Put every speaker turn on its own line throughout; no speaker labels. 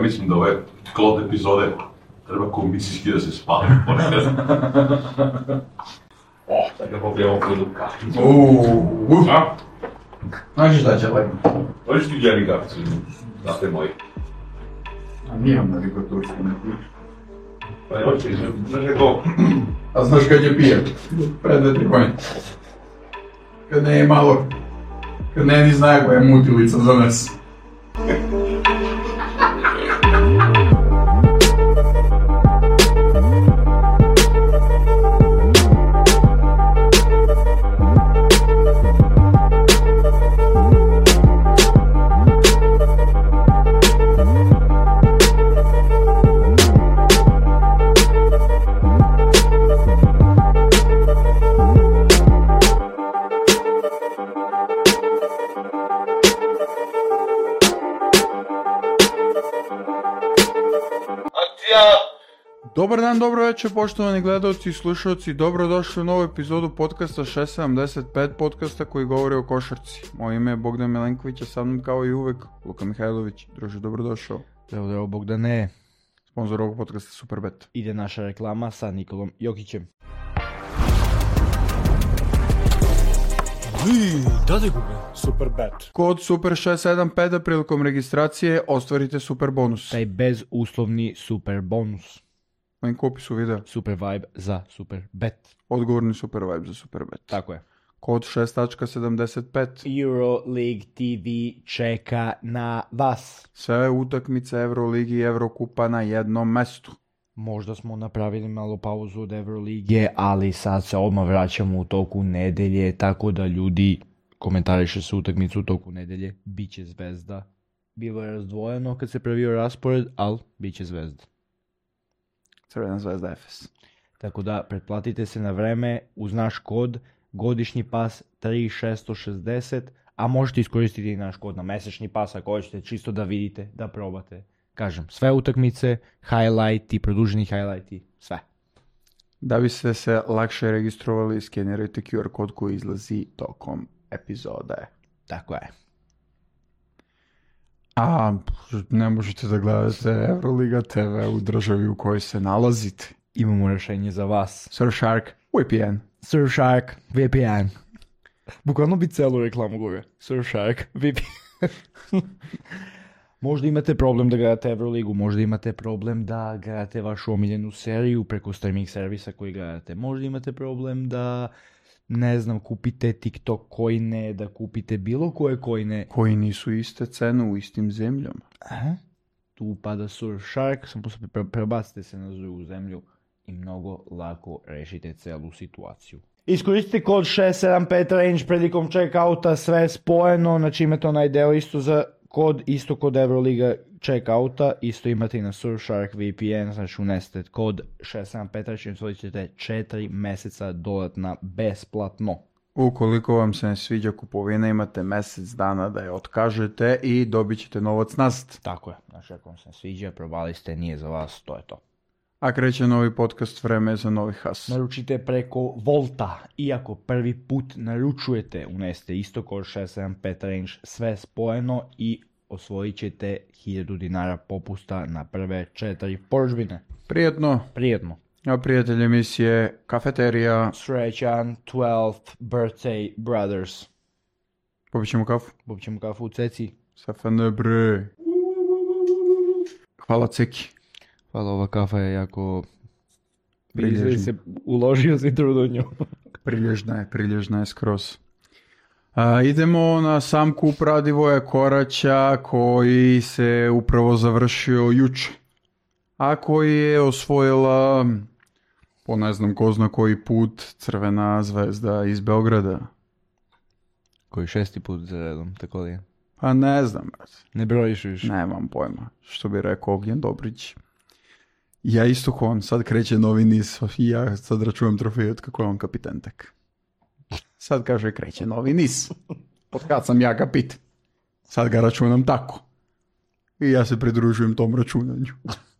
mislim da ove klod epizode treba komisijski da se spali. Da ga popijemo kodu kaficu.
Znaš šta će lepo?
Hoćeš ti djeli kaficu, znate moji.
A nijam da niko turski ne pije.
Pa je hoće, znaš kako?
A znaš kad je pije? Pred 2-3 konja. Kad ne je malo... Kad ne ni znaje koja je mutilica za nas. Dobar dan, dobro večer, poštovani gledalci i slušalci, dobrodošli u novu epizodu podcasta 675, podcasta koji govori o košarci. Moje ime je Bogdan Milenković, a sa mnom kao i uvek Luka Mihajlović. Druže, dobrodošao.
Zdravo Bogdane.
Sponzor ovog podcasta Superbet.
Ide naša reklama sa Nikolom Jokićem.
Dade gube, Superbet.
Kod Super675 da prilikom registracije ostvarite super bonus.
Taj bezuslovni super bonus.
Link u opisu videa.
Super vibe za Superbet.
Odgovorni super vibe za Superbet.
Tako je.
Kod 6.75.
Euroleague TV čeka na vas.
Sve utakmice Euroligi i Evrokupa na jednom mestu.
Možda smo napravili malo pauzu od Euroligije, ali sad se odmah vraćamo u toku nedelje, tako da ljudi komentariše se utakmicu u toku nedelje. Biće Zvezda. Bilo je razdvojeno kad se pravio raspored, ali biće Zvezda.
Crvena Zvezda Efes.
Tako da pretplatite se na vreme uz naš kod, godišnji pas 3660, a možete iskoristiti i naš kod na mesečni pas ako hoćete, čisto da vidite, da probate. Kažem, sve utakmice, highlighti, produženi highlighti, sve.
Da bi ste se lakše registrovali, skenirajte QR kod koji izlazi tokom epizode.
Tako je.
A ne možete da gledate Euroliga TV u državi u kojoj se nalazite.
Imamo rješenje za vas.
Surfshark VPN.
Surfshark VPN. Bukvalno bi celu reklamu gore. Surfshark VPN. Možda imate problem da gledate Euroligu, možda imate problem da gledate vašu omiljenu seriju preko streaming servisa koji gledate. Možda imate problem da, ne znam, kupite TikTok coine, da kupite bilo koje coine.
Koji nisu iste cene u istim zemljama.
Aha. Tu upada Surfshark, samo prebacite se na drugu zemlju i mnogo lako rešite celu situaciju. Iskoristite kod 675 range prilikom checkouta, sve spojeno, znači imate onaj deo isto za kod, isto kod Euroliga checkouta, isto imate i na Surfshark VPN, znači unesete kod 675 range i osvojit ćete 4 meseca dodatna besplatno.
Ukoliko vam se ne sviđa kupovina, imate mesec dana da je otkažete i dobit ćete novac nazad.
Tako je, znači ako vam se ne sviđa, probali ste, nije za vas, to je to.
A kreće novi podcast, vreme je za novi has.
Naručite preko Volta, iako prvi put naručujete, unesite isto kod 675 range, sve spojeno i osvojit ćete 1000 dinara popusta na prve 4 poručbine.
Prijetno.
Prijetno.
A prijatelj emisije Kafeterija.
Srećan 12th birthday brothers.
Popit ćemo kafu.
Popit ćemo kafu u ceci.
Safane bre. Hvala Ceki.
Hvala, ova kafa je jako...
Prilježna.
Uložio si trud u nju.
Prilježna je skroz. Idemo na sam kup Radivoja Koraća koji se upravo završio juče. A koji je osvojila, po ne znam ko zna koji put, Crvena Zvezda iz Beograda.
Koji 6. put za redom, tako li je?
Pa ne znam.
Ne brojiš više.
Nemam pojma. Što bi rekao Ognjen Dobrić. Ja isto ko on, sad kreće novi niz i ja sad računam trofej od kako je on kapiten tek. Sad kaže kreće novi niz. Od kad sam ja kapiten. Sad ga računam tako. I ja se pridružujem tom računanju.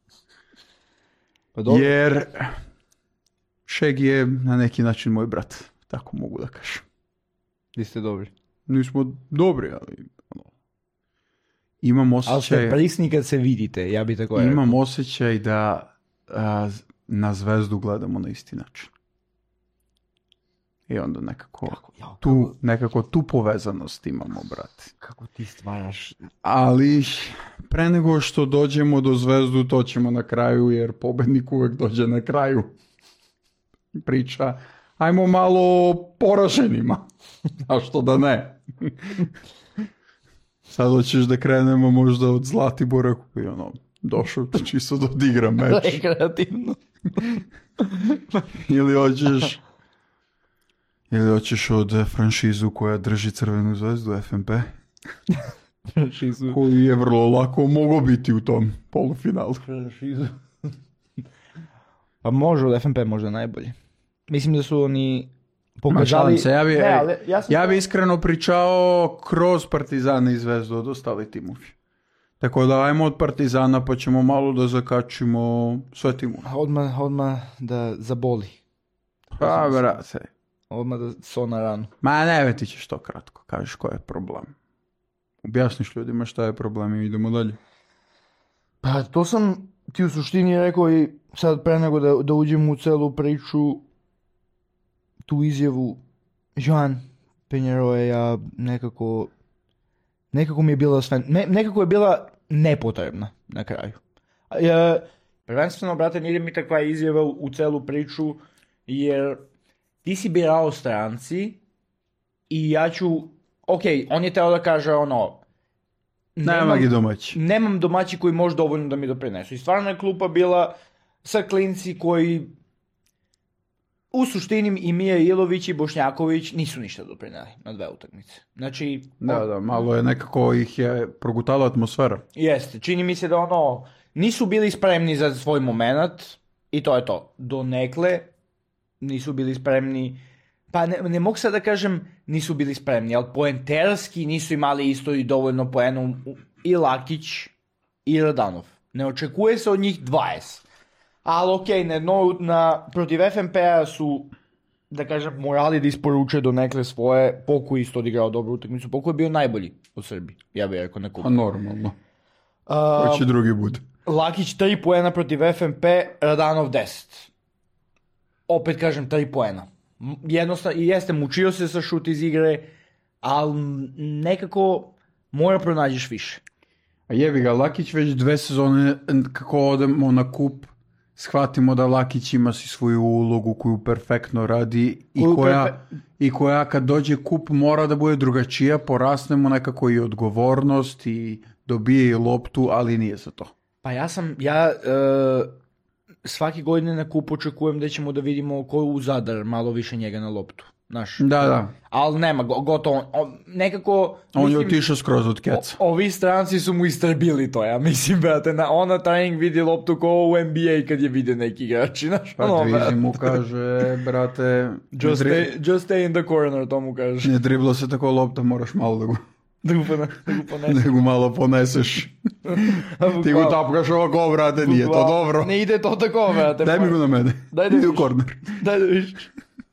Pa
jer Šeg je na neki način moj brat. Tako mogu da kažem.
Vi ste dobri.
Nismo dobri, ali... imam
Ali ste
osjećaj,
prisni kad se vidite, ja bi tako rekao.
imam osjećaj da na Zvezdu gledamo na isti način. I onda nekako tu povezanost imamo, brate.
Kako ti stvaraš?
Ali pre nego što dođemo do Zvezdu, to ćemo na kraju, jer pobednik uvek dođe na kraju. Priča, ajmo malo o poraženima. A što da ne? Sad hoćeš da krenemo možda od Zlatibora, koji došao čisto da odigra meč.
Rekreativno.
Ili hoćeš od franšizu koja drži Crvenu zvezdu, FNP.
Franšizu.
Koji je vrlo lako mogao biti u tom polufinalu.
Franšizu. Pa može od FNP možda najbolje. Mislim da su oni pokazali...
Ja bi iskreno pričao kroz Partizana i Zvezdu od ostali timovi. Tako da ajmo od Partizana pa ćemo malo da zakačimo sve timove.
Odmah da zaboli.
Pa brate.
Odmah da so na ranu.
Ma ne, ti ćeš to kratko. Kažeš koji je problem. Objasniš ljudima šta je problem i idemo dalje.
Pa to sam ti u suštini rekao i sad pre nego da uđem u celu priču, tu izjavu Joan Penjeroja nekako mi je bila nekako je bila nepotrebna na kraju. Prvenstveno, brate, nije mi takva izjava u celu priču, jer ti si birao stranci i ja ću, on je teo da kaže nemam domaći koji može dovoljno da mi doprinesu. I stvarno je klupa bila sa klinci koji u suštini i Mija Ilović i Bošnjaković nisu ništa doprineli na 2 utakmice. Znači...
Da, malo je nekako ih je progutala atmosfera.
Jeste, čini mi se da nisu bili spremni za svoj moment i to je to. Donekle nisu bili spremni, pa ne mogu sad da kažem nisu bili spremni, ali poenterski nisu imali isto i dovoljno poena i Lakić i Radanov. Ne očekuje se od njih 20. Ali protiv FNP-a su, da kažem, morali da isporuče donekle svoje. Poku isto odigrao dobru utakmicu. Poku je bio najbolji u Srbiji, ja bih rekao na kupu.
A normalno. Ko će drugi bude?
Lakić 3 poena protiv FNP, Radanov 10. Opet kažem 3 poena. Jednostavno, i jeste, mučio se sa šut iz igre, ali nekako mora pronađeš više.
A jebi ga, Lakić već 2 sezone kako odemo na kup, shvatimo da Lakić ima si svoju ulogu koju perfektno radi i koja kad dođe kup mora da bude drugačija, porasnemo nekako i odgovornost i dobije i loptu, ali nije za to.
Pa ja svake godine na kupu očekujem da ćemo da vidimo ko u Zadar malo više njega na loptu. Znaš,
da.
Ali nema, gotovo. Nekako...
On je otišao skroz od keca.
Ovi stranci su mu istrbili to, ja mislim, brate. Na trening vidi loptu ko u NBA kad je vidio neki igrači, znaš.
Pa Dvizi mu kaže, brate...
Just stay in the corner, to mu kaže.
Ne driblo se tako lopta, moraš malo da
ga poneseš.
Nego malo poneseš. Ti go tapkaš ovako, brate, nije to dobro.
Ne ide to tako, brate.
Daj mi go na mene. Ide u korner.
Daj da vidiš.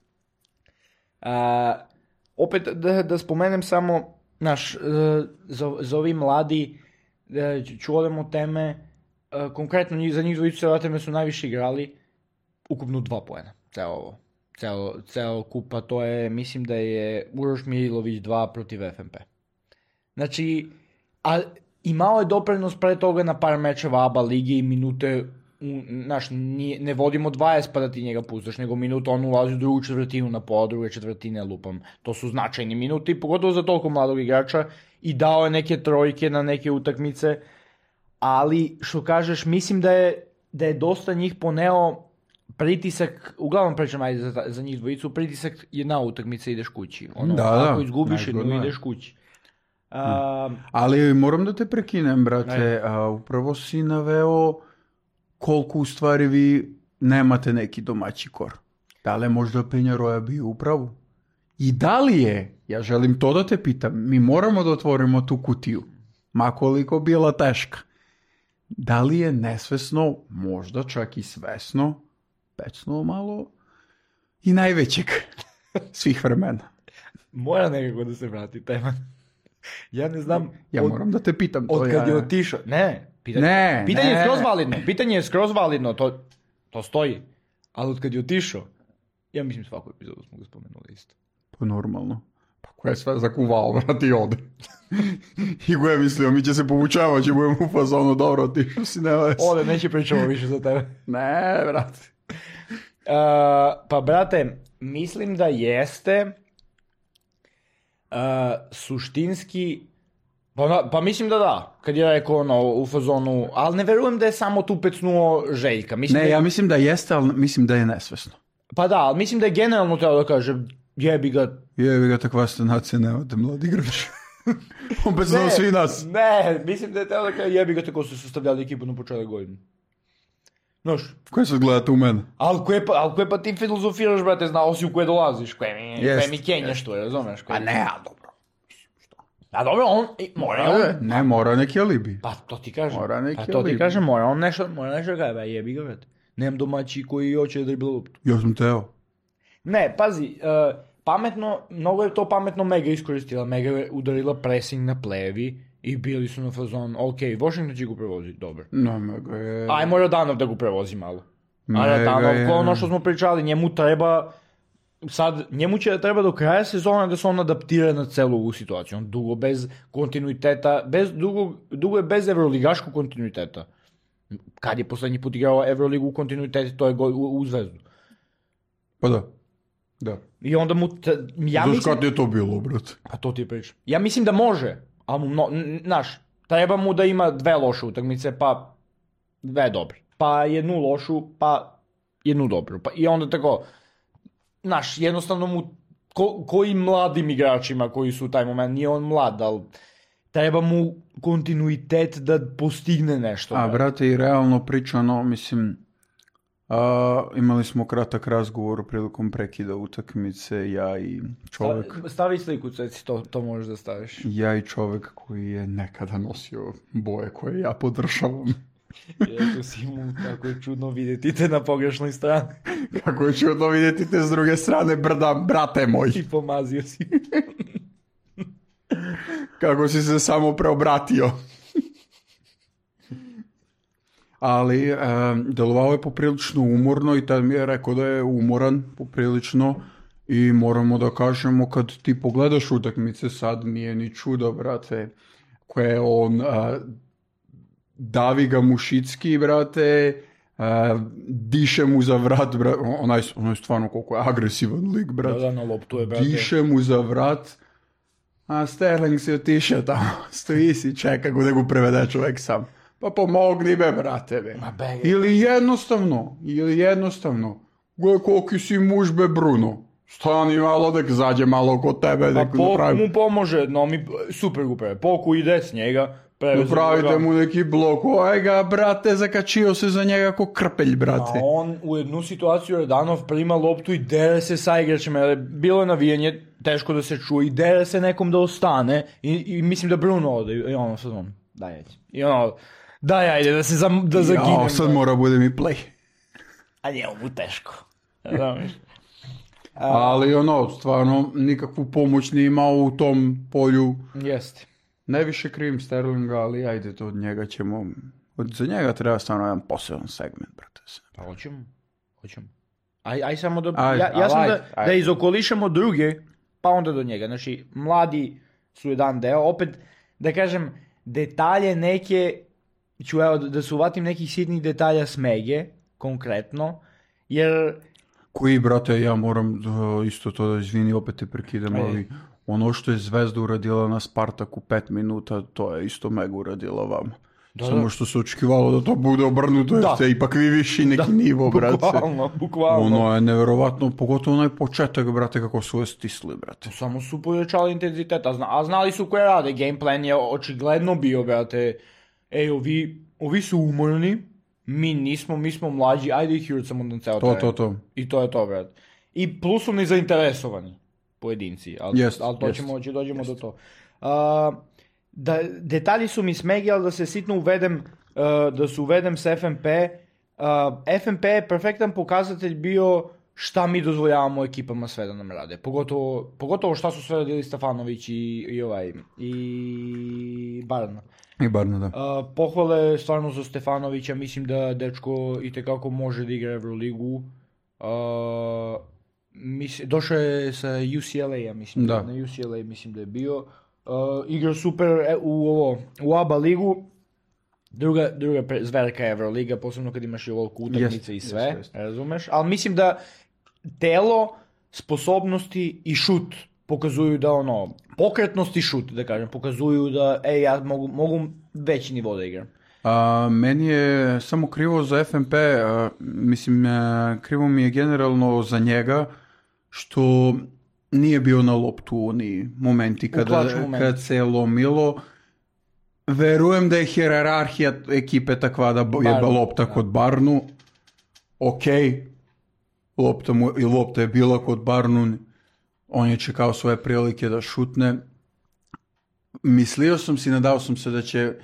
Opet da spomenem samo, za ovi mladi, ću odemo teme, konkretno za njih dvojicu Selateme su najviše igrali, ukupno 2 poena, ceo kupa, to je, mislim da je Uroš Milović 2 protiv FNP. Znači, imao je doprinos pre toga na par mečeva ABA ligi i minute, ne vodimo 20 pa da ti njega pustaš, nego minuta on ulazi u drugu četvrtinu na pola, druge četvrtine lupam. To su značajni minuti, pogotovo za toliko mladog igrača, i dao je neke trojke na neke utakmice, ali što kažeš, mislim da je dosta njih poneo pritisak, uglavnom pričam za njih dvojicu, pritisak je na utakmice ideš kući. Ako izgubiš jednu ideš kući.
Ali moram da te prekinem, brate, upravo si naveo koliko u stvari vi nemate neki domaći kor. Da li je možda Penjeroja bio upravo? I da li je, ja želim to da te pitam, mi moramo da otvorimo tu kutiju, makoliko bila teška. Da li je nesvesno, možda čak i svesno, pecnuo malo i najvećeg svih vremena?
Mora nekako da se vrati tema. Ja ne znam...
Ja moram da te pitam to.
Od kad je
ja.
otišao... Pitanje
Ne.
je skroz validno. Pitanje je skroz validno. To stoji. Ali od kad je otišao... Ja mislim svaku epizodu smo ga spomenuli isto.
Pa normalno. Pa ko je sve zakuvao, brat, i ode. I ko je mislio, mi će se povučavati, budemo u fazonu, dobro, otišao si, nema veze.
Ode, neće pričamo više za tebe.
Ne, brate.
Pa, brate, mislim da jeste suštinski... Pa mislim da. Kad je rekao u fazonu... Ali ne verujem da je samo tu pecnuo Željka.
Ja mislim da jeste, ali mislim da je nesvesno.
Pa da, ali mislim da je generalno trebao da kaže jebi ga...
Jebi ga, takva ste nacija, nemate mladi igrač. Opet znao svi nas.
Ne, mislim da je trebao da kaže jebi ga tako su sastavljali ekipu na početak godine. Znaš.
Koje sad gledate u mene?
Ali koje pa ti filozofiraš, brate, znao si u koje dolaziš, koje mi kenjaš to, razumeš?
A ne, a dobro.
A dobro, on mora...
Ne, mora neki alibi.
Pa to ti kažem.
Mora neki
to
alibi.
ti kažem, mora nešto kada jebi ga, brate. Nemam domaći koji hoće da dribla loptu.
Ja sam teo.
Ne, pazi, pametno, mnogo je to pametno Mega iskoristila. Mega je udarila pressing na plevi i bili su na fazon, ok, Washington će go prevoziti, dobro.
No, Mega je...
Ajmo Radanov da go prevozi malo. A Radanov, ko ono što smo pričali, njemu treba... Sad, njemu će treba do kraja sezona da se on adaptira na celu ovu situaciju. On dugo bez kontinuiteta, dugo je bez evroligaškog kontinuiteta. Kad je poslednji put igrao Evroligu u kontinuitetu, to je u Zvezdu.
Pa da.
I onda mu...
Znaš kad je to bilo, brate?
A to ti je priča. Ja mislim da može, ali znaš, treba mu da ima 2 loše utakmice, pa 2 dobre. Pa 1 lošu, pa 1 dobru. I onda tako... Znaš, jednostavno mu, koji mladim igračima koji su u taj moment, nije on mlad, ali treba mu kontinuitet da postigne nešto.
A, brate, i realno pričano, mislim, imali smo kratak razgovor prilikom prekida utakmice, ja i čovek...
Stavi sliku, ceci, to možeš da staviš.
Ja i čovek koji je nekada nosio boje koje ja podržavam.
Eto si mu, kako je čudno vidjeti te na pogrešnoj strani.
Kako je čudno vidjeti te s druge strane brda, brate moj.
I pomazio si.
Kako si se samo preobratio. Ali delovao je poprilično umorno i tad mi je rekao da je umoran poprilično i moramo da kažemo kad ti pogledaš utakmice sad nije ni čudo, brate, koje on... davi ga Mušicki, brate, diše mu za vrat, brate, onaj stvarno koliko je agresivan lik, brate.
Da, na loptu je, brate.
Diše mu za vrat, a Sterling si otišao tamo, stoji si, čeka go da go prevede čovek sam. Pa pomogni me, brate, be. Ili jednostavno, gledaj koliki si muž, be, Bruno. Stani malo, nek zađe malo kod tebe.
Pa Poku mu pomože, no mi super go preve. Poku ide s njega,
napravite mu neki blok, oj ga, brate, zakačio se za njega ko krpelj, brate.
A on u jednu situaciju Radanov prima loptu i dere se sa igračima, jer je bilo navijanje, teško da se čuje, i dere se nekom da ostane, i mislim da Bruno ode, i ono sad on, daj ajde. I ono, daj ajde, da se da zaginem.
Jao, sad mora bude mi play.
A njemu mu teško.
Ali ono, stvarno, nikakvu pomoć nije imao u tom polju.
Jeste.
Ne više krivim Sterlinga, ali ajde, to od njega ćemo... Za njega treba stvarno jedan poseban segment, brate.
Pa hoćemo. Aj samo da... Ja sam da izokolišemo druge, pa onda do njega. Znači, mladi su jedan deo. Opet, da kažem, detalje neke... Ću da se uvatim nekih sitnih detalja Smege, konkretno, jer...
Koji, brate, ja moram isto to da izvini, opet te prekidam, ali... Ono što je Zvezda uradila na Spartaku 5 minuta, to je isto Mega uradila vama. Samo što se očekivalo da to bude obrnuto, jer ste ipak vi viši neki nivo, brate.
Bukvalno.
Ono je nevjerovatno, pogotovo onaj početak, brate, kako su je stisli, brate.
Samo su povećali intenzitet, a znali su koje rade. Game plan je očigledno bio, brate. Ej, ovi su umorni, mi smo mlađi, ajde ih jurcamo na ceo teren.
To.
I to je to, brate. I plus su nezainteresovani pojedinci, ali to ćemo dođemo do to. Detalji su mi smegi, ali da se sitno uvedem s FNP. FNP je perfektan pokazatelj bio šta mi dozvoljavamo ekipama sve da nam rade. Pogotovo šta su sve radili Stefanović i Barna.
I Barna, da.
Pohvale stvarno za Stefanovića, mislim da dečko itekako može da igra Euroligu. Došao je sa UCLA, mislim da. Na UCLA mislim da je bio. Igrao super u ABA ligu. Druga zverka je Euroliga, posebno kad imaš i ovoliko utakmice i sve, razumeš? Ali mislim da telo, sposobnosti i šut pokazuju da pokretnost i šut, da kažem, pokazuju da ja mogu veći nivo da igram.
Meni je samo krivo za FNP, mislim, krivo mi je generalno za njega, što nije bio na loptu ni momenti kad se je lomilo. Verujem da je hijerarhija ekipe takva da je lopta kod Barnu. Ok, lopta je bila kod Barnu, on je čekao svoje prilike da šutne. Mislio sam si, nadao sam se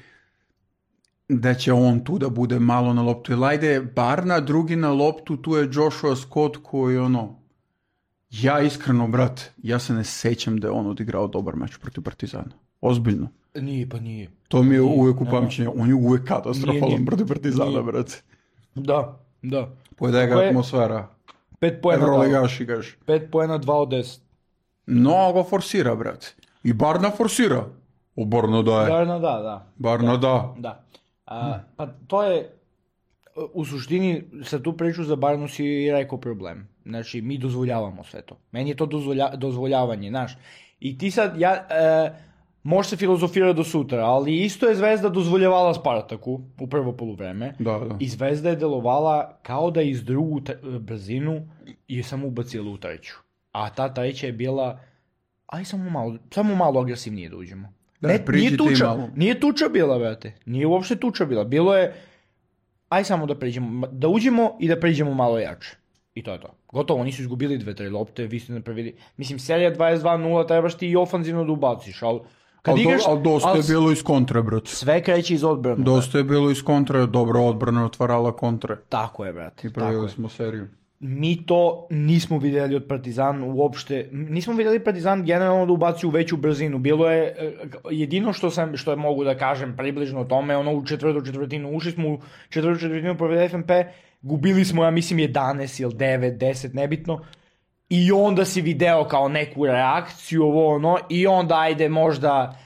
da će on tu da bude malo na loptu. Jer ajde, Barna, drugi na loptu, tu je Joshua Scott koji ja iskreno, brat, ja se ne sećam da je on odigrao dobar meč protiv Partizana. Ozbiljno.
Nije.
To mi je uvek u pamćenju. On je uvek katastrofalan protiv Partizana, brat.
Da.
Pojede ga atmosfera.
5 poena.
Evroligaši gaš.
5 poena, 2 od 10.
Mnogo forsira, brat. I Barna forsira. Barna daje. Barna da.
Pa to je, u suštini, sa tu priču za Barnu si rekao problem. Znači, mi dozvoljavamo sve to. Meni je to dozvoljavanje, znaš. I ti sad, može se filozofirati do sutra, ali isto je Zvezda dozvoljavala Spartaku u prvo poluvreme.
Da. I
Zvezda je delovala kao da iz drugu brzinu je samo ubacila u treću. A ta treća je bila, samo malo agresivnije da uđemo. Nije tuča bila, brate. Nije uopšte tuča bila. Bilo je, samo da uđemo i da priđemo malo jače. I to je to. Gotovo, nisu izgubili 2-3 lopte, vi ste napravili. Mislim, serija 22-0, trebaš ti i ofanzivno da ubaciš, ali
dosta je bilo iz kontra, brate.
Sve kreće iz odbrane.
Dosta je bilo iz kontra, dobro odbrana otvarala kontre.
Tako je, brate.
I pravili smo seriju.
Mi to nismo vidjeli od Partizan uopšte. Nismo vidjeli Partizan generalno da ubaci u veću brzinu. Bilo je, jedino što je mogu da kažem približno tome, u četvrtinu. Ušli smo u četvrtinu protiv FNP, gubili smo, ja mislim, 11 ili 9, 10, nebitno. I onda si video kao neku reakciju, i onda ajde možda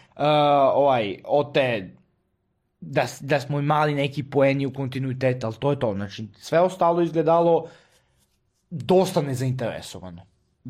da smo imali neki poeni u kontinuitetu, ali to je to. Znači, sve ostalo izgledalo dosta nezainteresovano.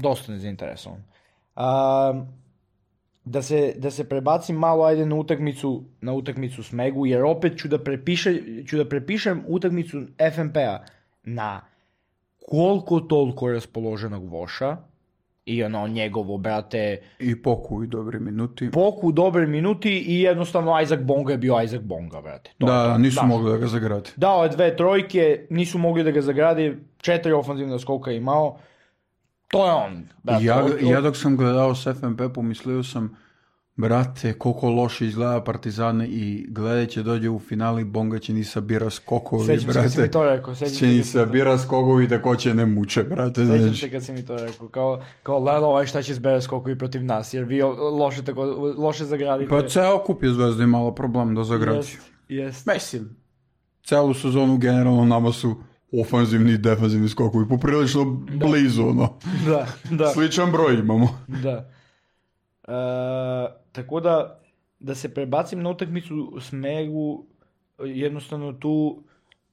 Da se prebacim malo ajde na utakmicu s Megu, jer opet ću da prepišem utakmicu FNP-a na koliko toliko raspoloženog Voša i njegovo, brate...
I Poku i
dobri minuti i jednostavno Isaac Bonga je bio Isaac Bonga, brate.
Nisu mogli da ga zagrade.
Dao je 2 trojke, nisu mogli da ga zagrade, 4 ofanzivna skoka je imao. To je on. Brate,
ja dok sam gledao s FNP pomislio sam, brate, koliko loše izgleda Partizan i gledat će dođe u finali, Bonga će ni sabira skokovi,
brate. Sećam se kad si mi to rekao.
Će ni sabira skokovi da ko će ne muče, brate.
Sećam se kad si mi to rekao. Kao Lelo, šta će zbera skokovi protiv nas, jer vi loše zagradite.
Pa ceo kup je Zvezda imala problem da zagradi.
Jest.
Mislim, celu sezonu generalno nama su ofanzivni i defanzivni skokovi poprilično blizu,
Da.
Sličan broj imamo.
Da. Tako da se prebacim na utakmicu s Megu, jednostavno tu,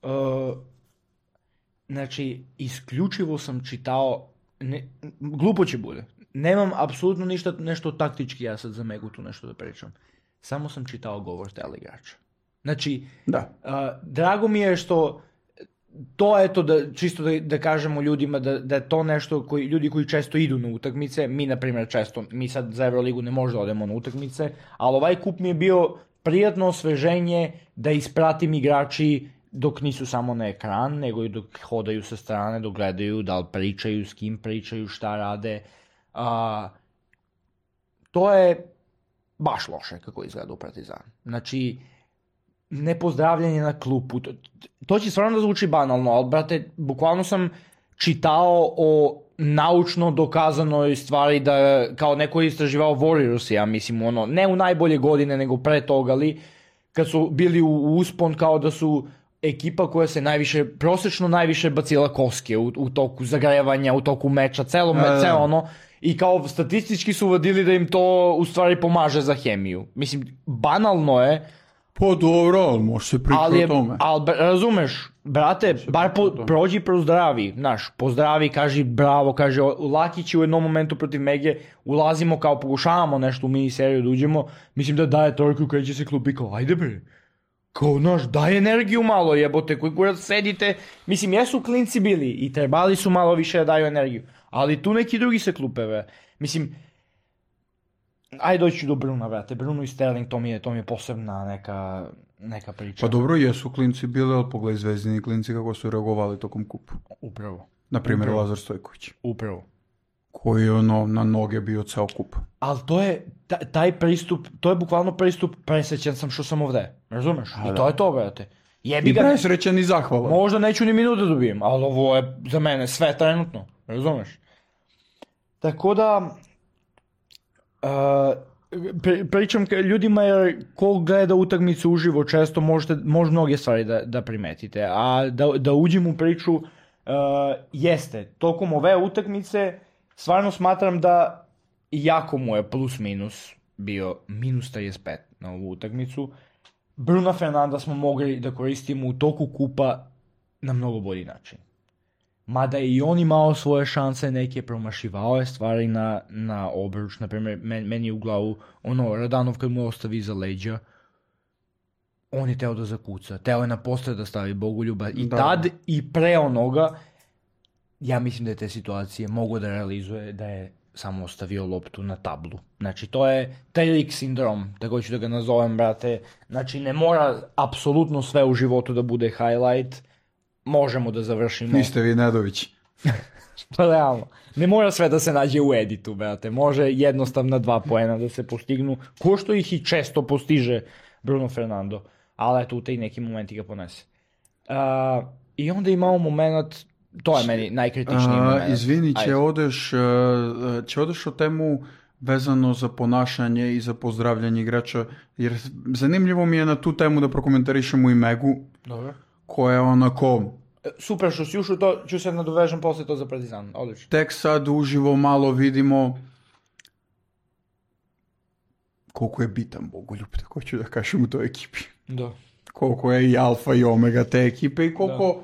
znači, isključivo sam čitao, glupo će bude, nemam apsolutno nešto taktički ja sad za Megu tu nešto da pričam, samo sam čitao govor igrača. Znači, drago mi je što to eto, čisto da kažemo ljudima da je to nešto ljudi koji često idu na utakmice, mi na primjer često, mi sad za Euroligu ne možda odemo na utakmice, ali ovaj kup mi je bio prijatno osveženje da ispratim igrači dok nisu samo na ekran, nego i dok hodaju sa strane, dok gledaju da li pričaju, s kim pričaju, šta rade. To je baš loše kako izgleda u Partizanu. Znači, nepozdravljanje na klupu. To će stvarno da zvuči banalno, ali, brate, bukvalno sam čitao o naučno dokazanoj stvari da kao neko je istraživao Warriors, ja mislim, ono, ne u najbolje godine, nego pre toga, ali kad su bili u uspon, kao da su ekipa koja se prosečno najviše bacila koske u toku zagrevanja, u toku meča, celo ono, i kao statistički su vadili da im to u stvari pomaže za hemiju. Mislim, banalno je.
Pa dobro, ali može se pričati o tome.
Ali razumeš, brate, bar prođi pozdravi, znaš, pozdravi, kaži bravo, kaže Lakić u jednom momentu protiv Mege, ulazimo kao pokušavamo nešto u miniseriju da uđemo, mislim da daje trojku, kreće se klupi, kao ajde bre, kao znaš, daj energiju malo jebote, koji kurac sedite, mislim jesu klinci bili i trebali su malo više da daju energiju, ali tu neki drugi se klupe, bre. Mislim, ajde doći do Bruna, brate. Bruno i Sterling, to mi je posebna neka priča.
Pa dobro, jesu klinci bili, ali pogledaj Zvezdini klinci kako su reagovali tokom kupu.
Upravo.
Naprimjer, Lazar Stojković.
Upravo.
Koji je na noge bio ceo kup.
Ali to je, taj pristup, to je bukvalno pristup, presrećan sam što sam ovde. Razumeš? I to je to, brate.
I presrećan i zahvalan.
Možda neću ni minuta dobijem, ali ovo je za mene sve trenutno. Razumeš? Tako da... pričam ljudima, jer ko gleda utakmicu uživo često može mnoge stvari da primetite, a da uđem u priču, jeste, tokom ove utakmice stvarno smatram da jako mu je plus minus bio minus 35 na ovu utakmicu. Bruna Fernanda smo mogli da koristimo u toku kupa na mnogo bolji način. Mada je i on imao svoje šanse, neke promašivao je stvari na obruč. Naprimjer, meni je u glavu Radanov kad mu ostavi iza leđa, on je teo da zakuca, teo je na postav da stavi Bogoljuba i tad i pre onoga, ja mislim da je te situacije mogo da realizuje da je samo ostavio loptu na tablu. Znači, to je Tyreek sindrom, tako ću da ga nazovem, brate. Znači, ne mora apsolutno sve u životu da bude highlight, možemo da završimo.
Niste vi Nedović.
Pa realno. Ne mora sve da se nađe u editu, brate. Može jednostavna 2 poena da se postignu, ko što ih i često postiže Bruno Fernando. Ali eto, u tej neki momenti ga ponese. I onda imamo moment, to je meni najkritičniji moment.
Izvini, će odeš o temu vezano za ponašanje i za pozdravljanje igrača, jer zanimljivo mi je na tu temu da prokomentarišemo i Megu.
Dobro.
Koja je onako...
Super što si ušao, to ću se nadovežem posle to za Partizan, odlično.
Tek sad uživo malo vidimo koliko je bitan Bogoljub, tako ću da kažem u toj ekipi.
Da.
Koliko je i alfa i omega te ekipe i koliko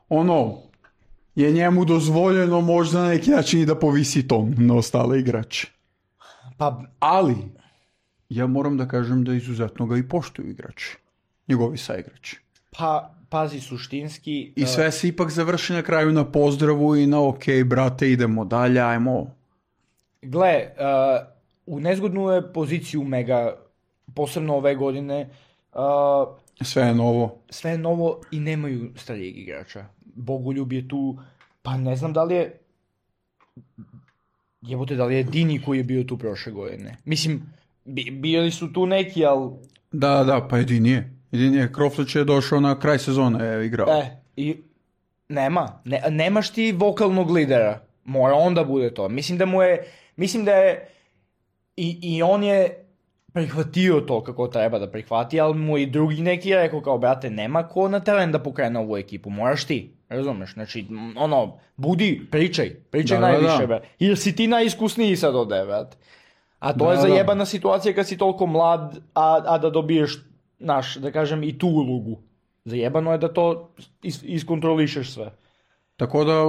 je njemu dozvoljeno možda na neki način i da povisi ton na ostale igrače. Ali ja moram da kažem da izuzetno ga i poštuju igrači, njegovi saigrači.
Pa, pazi, suštinski...
I sve se ipak završi na kraju na pozdravu i na ok, brate, idemo dalje, ajmo.
Gle, u nezgodnu je poziciju Mega, posebno ove godine.
Sve je novo.
Sve je novo i nemaju starijeg igrača. Bogoljub je tu, pa ne znam da li je... Jebote, da li je Dini koji je bio tu prošle godine. Mislim, bili su tu neki, ali...
Da, pa Dini je. Kroflić je došao na kraj sezone, igrao.
Nemaš ti vokalnog lidera. Mora onda bude to. Mislim da je i on je prihvatio to kako treba da prihvati, ali mu i drugi neki je rekao kao, brate, nema ko na teren da pokrene ovu ekipu, moraš ti. Razumeš? Znači, budi, pričaj najviše, brate. Jer si ti najiskusniji sad ovde, brate. A to je zajebana situacija kad si toliko mlad, a da dobiješ, da kažem, i tu ulogu. Zajebano je da to iskontrolišeš sve.
Tako da,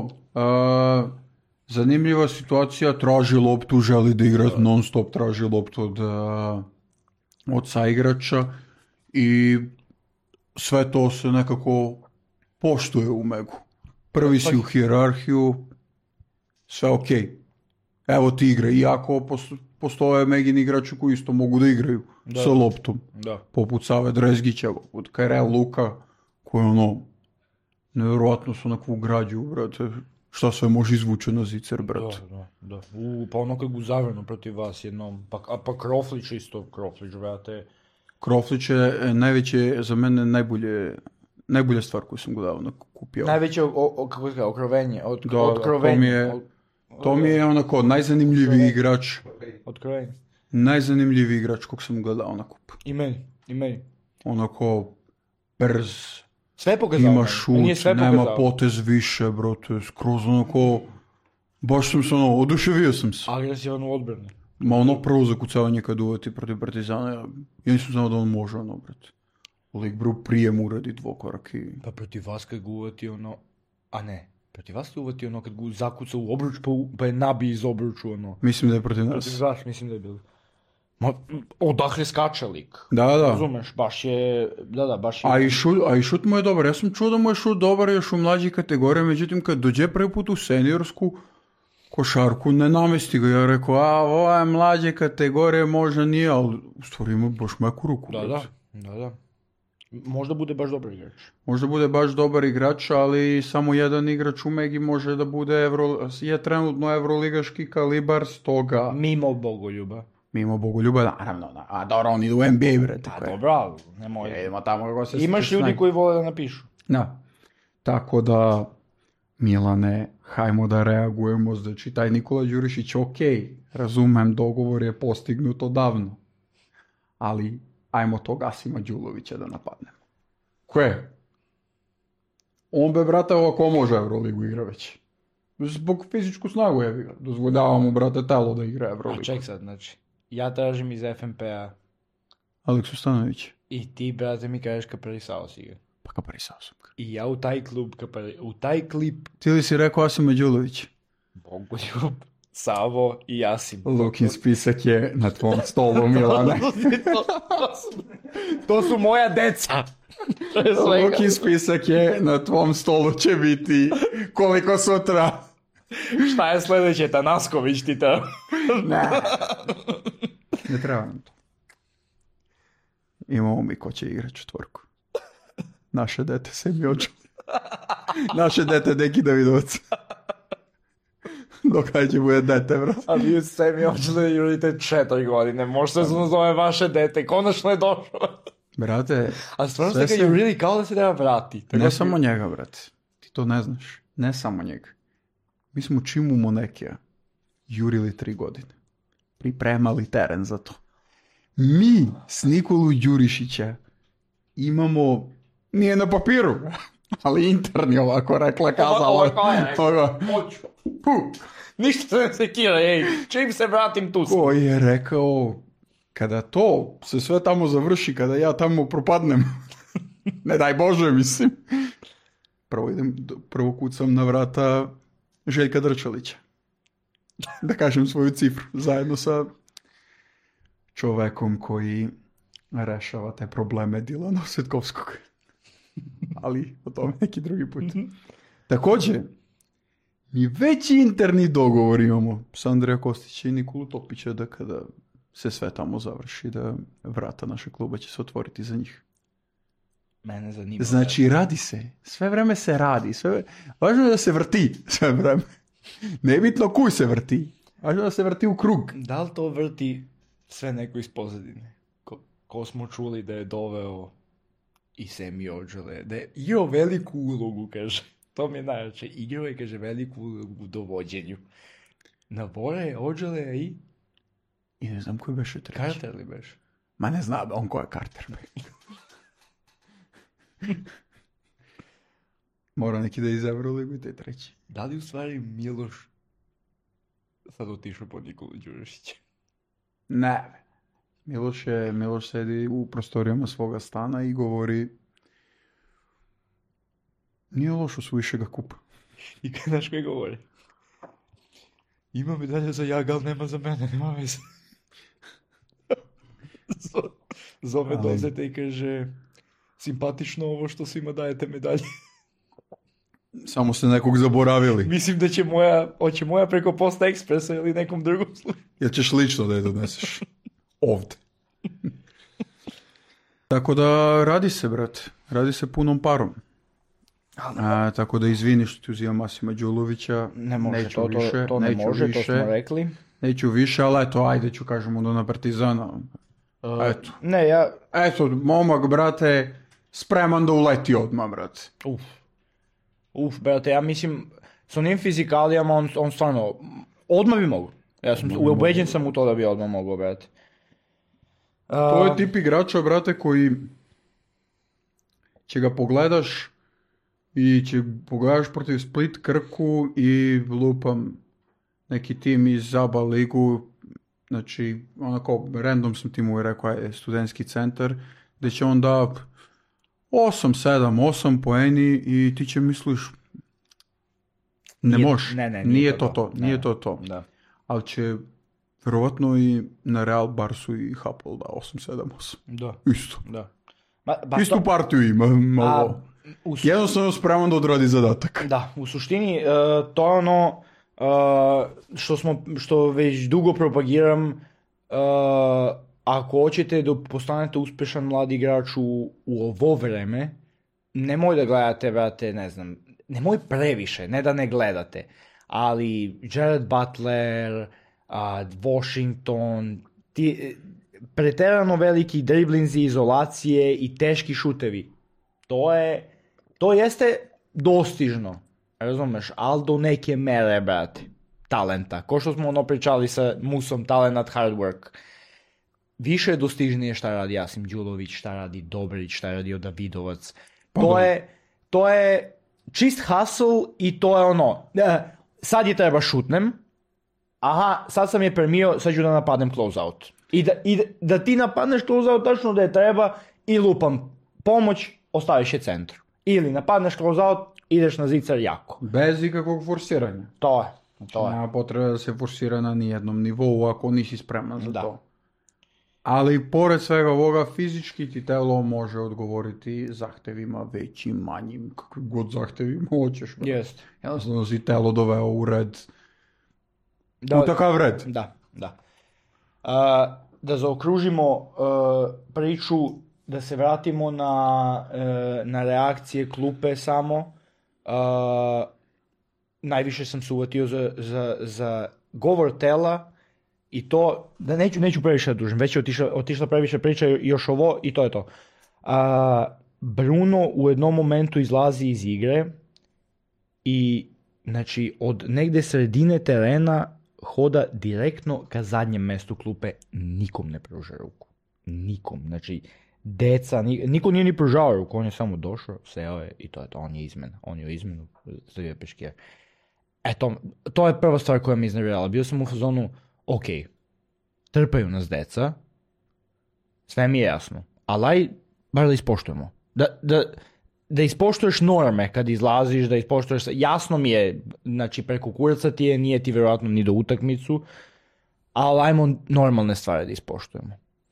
zanimljiva situacija, traži loptu, želi da igra non stop, traži loptu od saigrača i sve to se nekako poštuje u Megu. Prvi si u hijerarhiju, sve ok. Evo ti igra, iako postoje Megini igrači koji isto mogu da igraju sa loptom. Poput Save Drezgića, poput Kajrel Luka, koji nevjerojatno su onakvu građu, brate. Šta sve može izvući na zicer, brate.
Da. Pa ono kako zavrano protiv vas jednom. Pa Kroflić isto, brate.
Kroflić je najveće, za mene najbolja stvar koju sam gledao na kupu. kupio.
Najveće kako se kaže, okrovenje.
Da,
Otkrovenje.
to mi je onako najzanimljiviji igrač.
Otkrovenje.
Najzanimljiviji igrač kog sam gledao na kup.
I meni.
Onako brz,
Sve pokazao.
ima
Meni
šut,
je sve
nema
pokazao.
potez više, brate, skroz onako, baš sam se oduševio sam se.
Agresivan u odbrani.
Ma ono prvo zakucavanje kad uveti protiv Partizana, ja nisam znao da on može brate. Lik bro prijem uradi dvokorak i...
Pa protiv vas kad ga uvati ono... A ne, protiv vas te uvati ono kad ga zakuca u obruč pa je nabi iz obruču ono.
Mislim da je protiv
Protiv
nas.
vas mislim da je bilo. Ma, odakle skače lik.
Da.
Razumeš, baš je... Da, baš je...
A i šut mu je dobar. Ja sam čuo da mu je šut dobar još u mlađi kategoriji, međutim kad dođe prvi put u seniorsku košarku ne namesti ga. Ja rekao, ova je mlađe kategorije, možda nije, ali u stvari ima baš meku ruku.
Da. Možda bude baš dobar igrač.
Možda bude baš dobar igrač, ali samo jedan igrač u Megi može da bude je trenutno evroligaški kalibar, stoga...
Mimo Bogoljuba.
Mimo Bogoljuba, naravno. A dobro, on ide u NBA, brate.
A dobro, ali nemoj.
Idemo tamo kako se...
Imaš ljudi koji vole da napišu.
Da. Tako da, Milane, hajmo da reagujemo. Znači, taj Nikola Đurišić, razumem, dogovor je postignut odavno. Ali, ajmo tog Asima Đulovića da napadnemo. Koje? On be, brate, ovako može Euroligu igra već. Zbog fizičku snagu je ga. Dozvoljava mu, brate, telo da igra Euroligu.
A ček sad, znači, ja tražim iz FNP-a
Aleksu Stanović.
i ti, brate, mi kažeš Kaparisao si ga.
Pa kaparisao sam ga.
I ja u taj klip
Ti li si rekao Asima Đulović?
Bogoljub, Savo i Jasim.
Lukin spisak je na tvom stolu, Milane.
To su moja deca. To je svega.
Lukin spisak je na tvom stolu, će biti koliko sutra.
Šta je sljedeće, Tanasković ti to?
Ne treba nam to. Imamo mi ko će igrati četvorku. Naše dete se mi očeli. Naše dete Deki Davidovac. Dok kaj će bude dete, bro.
A vi ste mi očeli jurite 4 godine. Možda se zove vaše dete. Konačno je došlo.
Brate,
A stvarno ste ga jurili kao da se treba vrati.
ne samo njega, brate. Ti to ne znaš. Ne samo njega. Mi smo Čimu Monekija jurili 3 godine. Pripremali teren za to. Mi s Nikolu Đurišića imamo, nije na papiru, ali interni ovako rekla kazala.
Hoću. Ništa se ne sekira, ej. Čim se vratim tu.
Ko je rekao, kada to se sve tamo završi, kada ja tamo propadnem, ne daj Bože, mislim. Prvo kucam na vrata Željka Drčalića. Da kažem svoju cifru, zajedno sa čovekom koji rešava te probleme Dilana Osvetkovskog. Ali o tome neki drugi put. Također, mi već interni dogovor imamo s Andreja Kostića i Nikolu Topića da kada se sve tamo završi, da vrata našeg kluba će se otvoriti za njih.
Mene zanima.
Znači, radi se. Sve vreme se radi. Važno je da se vrti sve vreme. Nebitno kuj se vrti. Važno je da se vrti u krug.
Da li to vrti sve neko iz pozadine? Ko smo čuli da je doveo i Semi Ođele, da je igrao veliku ulogu, kaže. To mi je najjače. Igrao je, kaže, veliku ulogu u dovođenju. Na Bora je Ođele i...
I ne znam koji beše treći.
Carter li beš?
Ma ne zna on ko je Carter. Mora neki da izabra ligu i te treći.
Da li u stvari Miloš sad otišao po Nikolu Đurišića?
Ne. Miloš sedi u prostorijama svoga stana i govori nije lošo su višega kupa.
I kada znaš koji govori? Ima medalja za Jaga, ali nema za mene, nema veze. Zove dozete i kaže simpatično ovo što svima dajete medalje.
Samo ste nekog zaboravili.
Mislim da će hoće moja preko Posta Ekspresa ili nekom drugom slučaju.
Jel ćeš lično da je doneseš? Ovdje. Tako da radi se, brate. Radi se punom parom. Tako da izvini što ti uzimam Asima Đulovića.
Ne može,
neću
to ne
neću
može,
više,
to smo rekli.
Neću više, ali eto, ajde ću kažem onda na Partizana. Eto.
Ne, ja...
Eto, momak, brate, spreman da uleti odmah, brate.
Brate, ja mislim, s onim fizikalijama on stvarno, odmah bi mogu. Ja sam, ubeđen sam u to da bi odmah mogao, brate.
To je tip igrača, brate, koji će ga pogledaš i pogledaš protiv Split, Krku i lupam neki tim iz ABA ligu, znači onako random sam ti mu rekao je studentski centar, gdje će on da 8 poeni i ti će misliš nije to to.
Da.
Ali će vjerovatno i na Real Barsu i Hapoel da 8-7-8.
Da.
Isto.
Da.
Istu partiju ima malo. Jednostavno spreman da odradi zadatak.
Da, u suštini to je ono što već dugo propagiram. Ako hoćete da postanete uspješan mladi igrač u ovo vreme, nemoj da gledate, brate, ne znam, nemoj previše, ne da ne gledate, ali Jared Butler, Washington, preterano veliki driblinzi, izolacije i teški šutevi. To jeste dostižno, razumeš, ali do neke mere, brate, talenta. Ko što smo ono pričali sa Musom, talent, hard work. Više je dostižnije šta radi Jasim Đulović, šta radi Dobrić, šta radi Davidovac. To je čist hustle i to je ono, sad je treba šutnem, aha, sad sam je premio, sad ću da napadnem closeout. I da ti napadneš closeout tačno da je treba i lupam pomoć, ostaviš je centru. Ili napadneš closeout, ideš na zicar jako.
Bez ikakvog forsiranja.
To je.
Nema potrebe da se forsira na nijednom nivou ako nisi spreman za to. Ali pored svega ovoga, fizički ti telo može odgovoriti zahtevima većim, manjim, kakvim god zahtevima hoćeš.
Jest.
Jednostavno si telo doveo u red. U takav red.
Da. Da zaokružimo priču, da se vratimo na reakcije klupe samo. Najviše sam se uvatio za govor tela. I to, da neću previše da dužim, već je otišla previše priča još ovo i to je to. Bruno u jednom momentu izlazi iz igre i znači od negde sredine terena hoda direktno ka zadnjem mestu klupe, nikom ne pruža ruku. Nikom, znači deca, niko nije ni pružao ruku, on je samo došao, seo je i to je to, on je u izmenu, stavio peškir. Eto, to je prva stvar koja mi iznervirala, bio sam u fazonu, ok, trpaju nas deca, sve mi je jasno, ali bar da ispoštujemo. Da ispoštuješ norme kad izlaziš, da ispoštuješ, jasno mi je, znači preko kuraca ti je, nije ti vjerojatno ni do utakmicu, ali ajmo normalne stvari da ispoštujemo.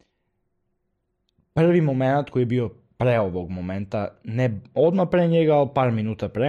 Prvi moment koji je bio pre ovog momenta, ne odmah pre njega, ali par minuta pre,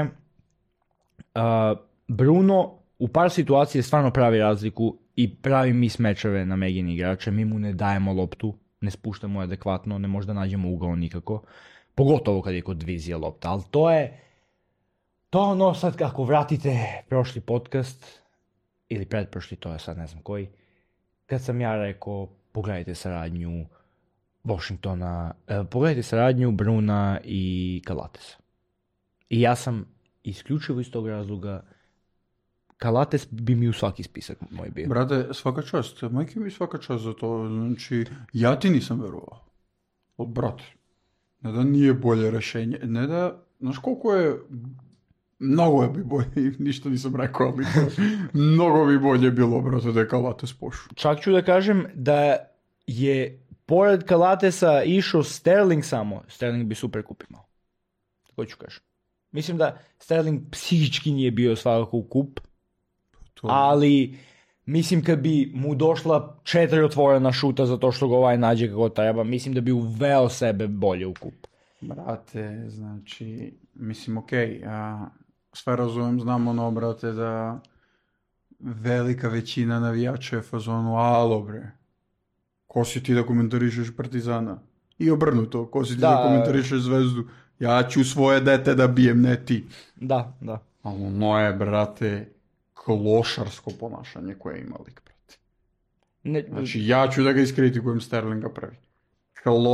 Bruno u par situacije stvarno pravi razliku i pravi mismečeve na Megini igrače, mi mu ne dajemo loptu, ne spuštamo adekvatno, ne možda nađemo ugao nikako, pogotovo kad je kod vizije lopta, ali to je ono sad ako vratite prošli podcast, ili pretprošli, to je sad ne znam koji, kad sam ja rekao pogledajte saradnju Washingtona, pogledajte saradnju Bruna i Kalatesa. I ja sam isključivo iz tog razloga Kalates bi mi u svaki spisak moj bio.
Brate, svaka čast. Majke mi svaka čast za to. Znači, ja ti nisam verovao. Brate, ne da nije bolje rešenje. Ne da, znaš koliko je, mnogo je bi bolje, ništa nisam rekao, ali mnogo bi bolje bilo, brate, da je Kalates pošao.
Čak ću da kažem da je pored Kalatesa išao Sterling samo, Sterling bi super kup imao. Tako ću kažem. Mislim da Sterling psihički nije bio svakako u kup, ali mislim kad bi mu došla 4 otvorena šuta za to što ga ovaj nađe kako treba, mislim da bi uveo sebe bolje u kup.
Brate, znači, mislim, okej, sve razumem, znam ono, brate, da velika većina navijača je fazonu, alo bre, ko si ti da komentarišeš Partizana? I obrnuto, ko si ti da komentarišeš Zvezdu? Ja ću svoje dete da bijem, ne ti.
Da.
Ali ono je, brate, klošarsko ponašanje koje ima lik, brate. Znači, ja ću da ga iskritikujem Sterlinga prvi.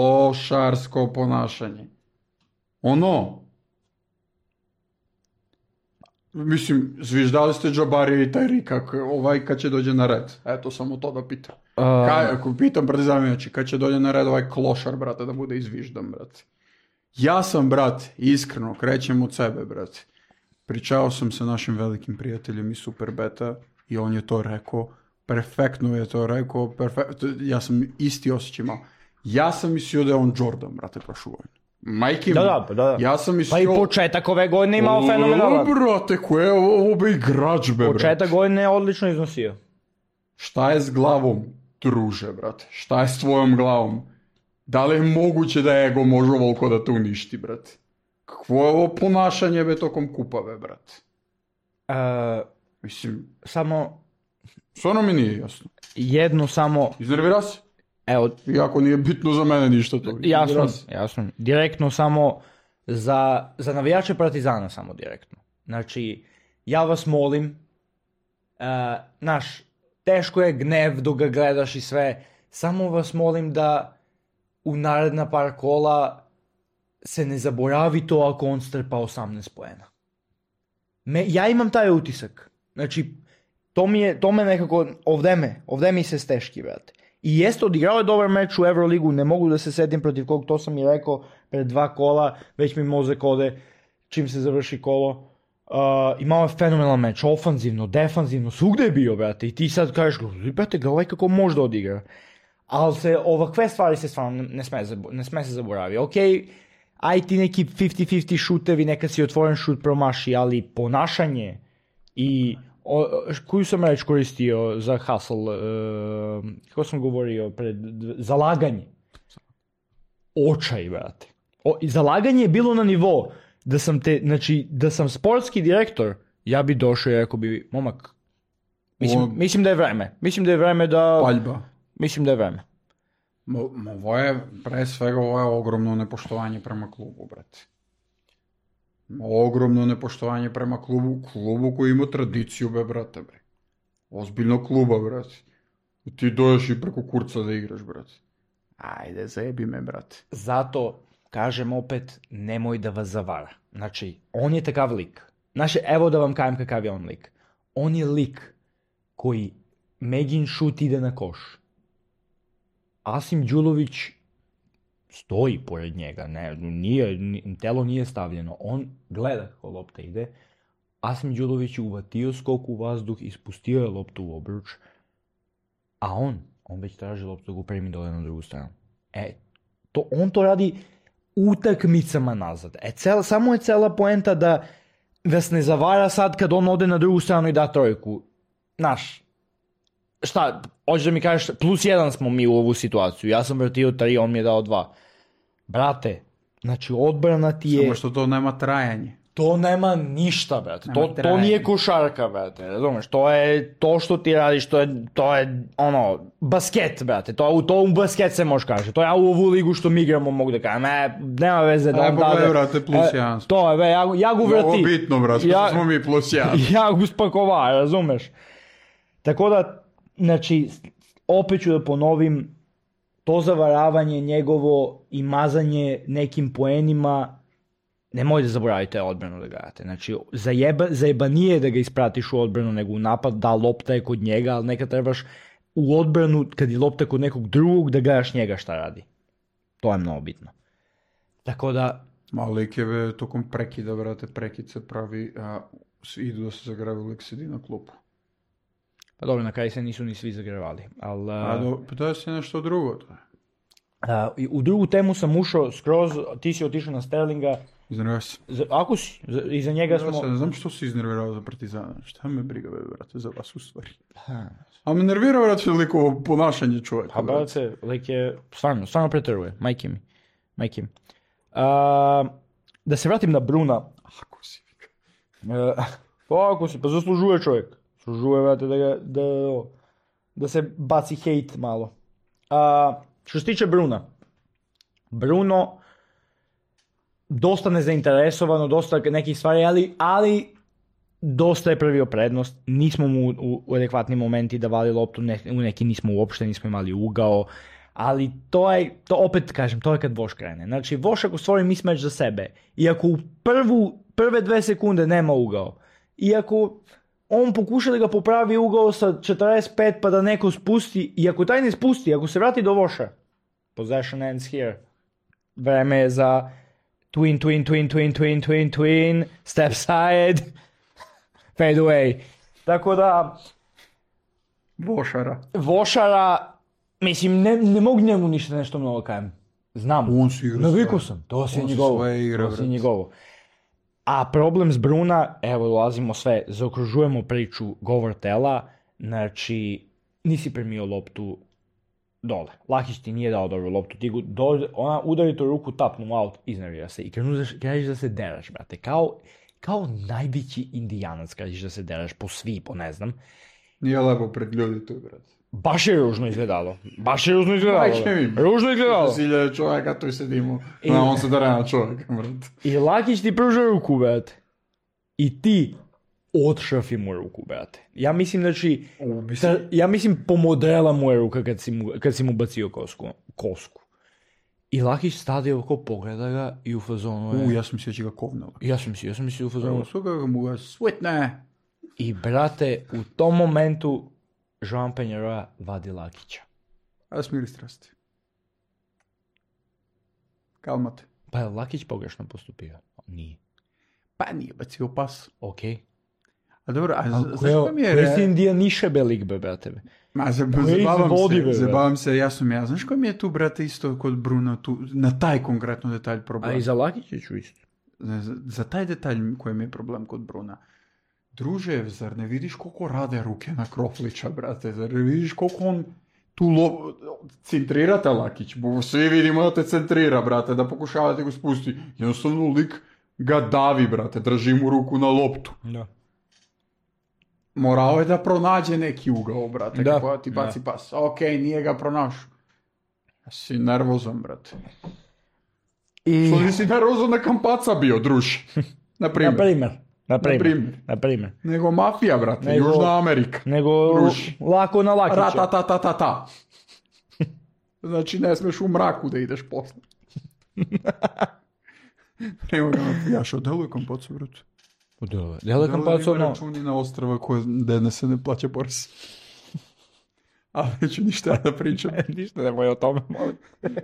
Klošarsko ponašanje. Ono, Mislim, zviždali ste Džabarija i taj kad će dođe na red? Eto, samo to da pitam. Ako pitam predizavajući, kad će dođe na red ovaj klošar, brate, da bude izviždan, brate. Ja sam, brate, iskreno, krećem od sebe, brate. Pričao sam sa našim velikim prijateljem iz Superbeta i on je to rekao, perfektno je to rekao, ja sam isti osjećaj imao. Ja sam mislio da je on Jordan, brate, prošlu godinu. Majke
Da.
Ja sam mislio...
Pa i početak ove godine imao fenomenalan.
Brate, koje je ovo be igrač, be, brate.
Početak godine je odlično iznosio.
Šta je s glavom, druže, brate? Šta je s tvojom glavom? Da li je moguće da ego može ovoliko da te uništi, brate? Kakvo je ovo ponašanje, be, tokom kupave, brate? Mislim...
Samo...
Stvarno mi nije jasno.
Jedno samo...
Iznervira se?
Evo...
Iako nije bitno za mene ništa to.
Jasno. Direktno samo za navijače Partizana samo direktno. Znači, ja vas molim, teško je gnev dok ga gledaš i sve, samo vas molim da u naredna par kola se ne zaboravi to ako on strpa 18 poena. Ja imam taj utisak. Znači, to me nekako, ovdje mi se steški, brate. I jeste odigrao je dobar meč u Euroligu, ne mogu da se setim protiv kog, to sam i rekao pred 2 kola, već mi mozak ode čim se završi kolo. Imao je fenomenalan meč, ofanzivno, defanzivno, svugde je bio, brate, i ti sad kažeš, brate, ga ovaj kako može da odigra. Ali ovakve stvari se stvarno ne sme se zaboravi. Ok, aj ti neki 50-50 šutevi, neka si otvoren šut promaši, ali ponašanje i... koju sam reč koristio za hustle, kako sam govorio, zalaganje. Očaj, brate. Zalaganje je bilo na nivo da sam sportski direktor, ja bi došao i rekao bi, momak, mislim da je vreme. Mislim da je vreme da...
Paljba.
Mislim da je vreme.
Ovo je, pre svega, ovo je ogromno nepoštovanje prema klubu, brate. Ogromno nepoštovanje prema klubu koji ima tradiciju, be, brate, bre. Ozbiljno kluba, brate. Ti dođeš i preko kurca da igraš, brate. Ajde, zajebi me, brate.
Zato, kažem opet, nemoj da vas zavara. Znači, on je takav lik. Znači, evo da vam kajem kakav je on lik. On je lik koji Megin šut ide na koš. Asim Đulović stoji pored njega, telo nije stavljeno, on gleda kako lopta ide, Asim Đulović je uvatio skok u vazduh, ispustio je loptu u obruč, a on već traži loptu da ga primi dole na drugu stranu. On to radi utakmicama nazad. Samo je cela poenta da vas ne zavara sad kad on ode na drugu stranu i da trojku. Znaš, šta, hoćeš da mi kažeš, +1 smo mi u ovu situaciju, ja sam vrtio 3, on mi je dao 2. Brate, znači odbrana ti je...
Samo što to nema trajanje.
To nema ništa, brate. To nije košarka, brate. Razumeš? To je to što ti radiš, to je basket, brate. To u basket se može kaže. To ja u ovu ligu što mi igramo mogu da kažem. Nema veze da on dade.
Brate, +1.
To je, ja gu vrti.
Ovo bitno, brate, što smo mi +1.
Ja gu spakova, razumeš? Tako da, znači, opet ću da ponovim, to zavaravanje njegovo i mazanje nekim poenima, nemoj da zaboravite odbranu da gledate. Znači, zajebanije da ga ispratiš u odbranu nego u napad, da lopta je kod njega, ali nekad trebaš u odbranu, kad je lopta kod nekog drugog, da gledaš njega šta radi. To je mnogo bitno. Tako da...
Lik je tokom prekida, brate, prekid se pravi, idu da se zagrave, lik sedi na klupu.
Pa dobro, na kraju se nisu ni svi zagrevali, ali...
Pa da se nešto drugo.
U drugu temu sam ušao skroz, ti si otišao na Sterlinga.
Iznervirao se.
Ako si, iza njega smo...
Ne znam što si iznervirao za Partizana, šta me briga, brate, za vas u stvari. A me nervirao, brate, veliko ponašanje čovjeka.
Pa, brate, lik je, stvarno pretruje, majke mi. Da se vratim na Bruna.
Ako si.
Ako si, pa zaslužuje čovjek. Zaslužuje, brate, da se baci hejt malo. Što se tiče Bruno, dosta nezainteresovano, dosta nekih stvari, ali dosta je pravio prednost. Nismo mu u adekvatnim momenti davali loptu, u neki nismo uopšte, nismo imali ugao, ali to opet kažem, to je kad Voš krene. Znači, Voš ako stvori mismatch za sebe i ako u prve 2 sekunde nema ugao, i ako on pokuša da ga popravi ugao sa 45 pa da neko spusti, i ako taj ne spusti, ako se vrati do voša, possession ends here. Vreme je za twin, step side, fade away. Tako da, Vošara, mislim, ne mogu njemu ništa nešto mnogo kajem. Znam,
On si igra
naviku
sve.
sam, to si
On si
njegovo.
sve igra,
To si
brate.
njegovo. A problem s Bruna, evo dolazimo sve, zaokružujemo priču govor tela, znači nisi premio loptu dole. Lakić ti nije dao dobru loptu, ti ona udari tu ruku, tapnu out, iznevira se i kreneš da se deraš, brate, kao najveći indijanac kreneš da se deraš po svi, po ne znam.
Nije lepo pred ljudi tu, brate.
Baš je ružno izgledalo.
Ajde mi.
Ružno izgledalo.
1000 čovjeka tu sedimo. On se dara na čovjeka, brate.
I Lakić ti pruža ruku, brate. I ti odšrafi mu ruku, brate. Ja mislim da će... Ja mislim pomodrela mu je ruka kad si mu bacio kosku. I Lakić stade oko, pogleda ga i u fazonu je...
Ja sam mislio će ga kovnala.
Ja sam mislio u fazonu...
Sve ga mu ga svitne.
I, brate, u tom momentu Joan Penjeroja vadi Lakića.
A smiri strasti. Kalmate.
Pa je Lakić pogrešno postupio? Nije.
Pa nije bacio pas.
Okej.
A dobro, a
Koji
zašto mi je...
si Indija niše belik, be, brate?
Ma,
izvodi, bre.
zabavam se, jasno mi ja. Znaš koji mi je tu, brate, isto kod Bruna, tu, na taj konkretno detalj problem?
A i za Lakića ću isto.
Za taj detalj koji mi je problem kod Bruna. Druže, zar ne vidiš koliko rade ruke na Kroflića, brate? Zar ne vidiš koliko on tu centrirate Lakić? Svi vidimo da te centrira, brate, da pokušava te go spusti. Jednostavno lik ga davi, brate, drži mu ruku na loptu.
Da.
Morao je da pronađe neki ugao, brate,
Da.
kako ti baci pas. Okej, nije ga pronašao. Si nervozan, brate. Što nisi nervozan na Kampaca bio, druž? Na primjer.
Na primjer.
Nego mafija, brate,
Nego-
Južna Amerika.
Nego
Druž.
lako na Lakića.
Ratatatata. Znači, ne smeš u mraku da ideš posle. Nemo ga mafijaša, deluje Kampacu, brate.
Dele Kampacu,
Ima
no.
računi na ostrava gde se ne plaća porez. Ali neću ništa da pričam.
Ništa nemoj o tome, molim.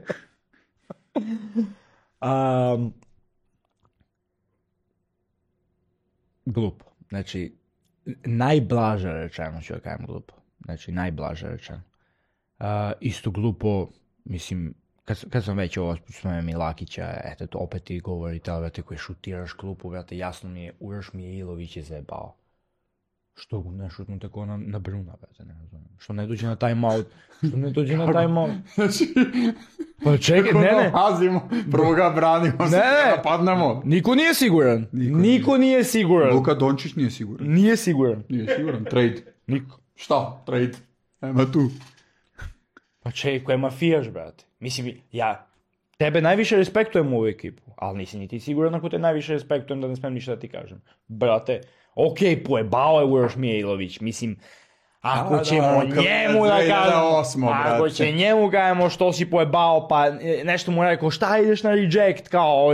Glupo. Znači, najblaže rečeno ću da kajem glupo. Znači, najblaže rečeno. Isto glupo, mislim, kad sam već ovo spomenuo mi Lakića, eto, to opet ti govorite, ali brate, koji šutiraš klupu, brate, jasno mi je, Uroš Mijailović je zajebao. Što ne šutnu tako na Bruna, brate, ne razumijem. Što ne dođe na timeout,
Znači,
Pa čekaj, ne.
Pazimo, prvo ga branimo,
Ne.
napadnemo.
Niko nije siguran. Niko nije siguran.
Luka Dončić nije siguran.
Nije siguran.
Nije siguran, trade.
Niko.
Šta? Trade. Ema tu.
Pa čekaj, ko je mafijaš, brate? Mislim, ja tebe najviše respektujem u ovu ekipu, ali nisi ni ti siguran ako te najviše respektujem da ne smijem ništa da ti kažem. Brate, okej, pojebao je Uroš Mijailović, mislim, ako ćemo njemu da kažemo, ako će njemu kažemo što si pojebao, pa nešto mu rekao, šta ideš na reject, kao,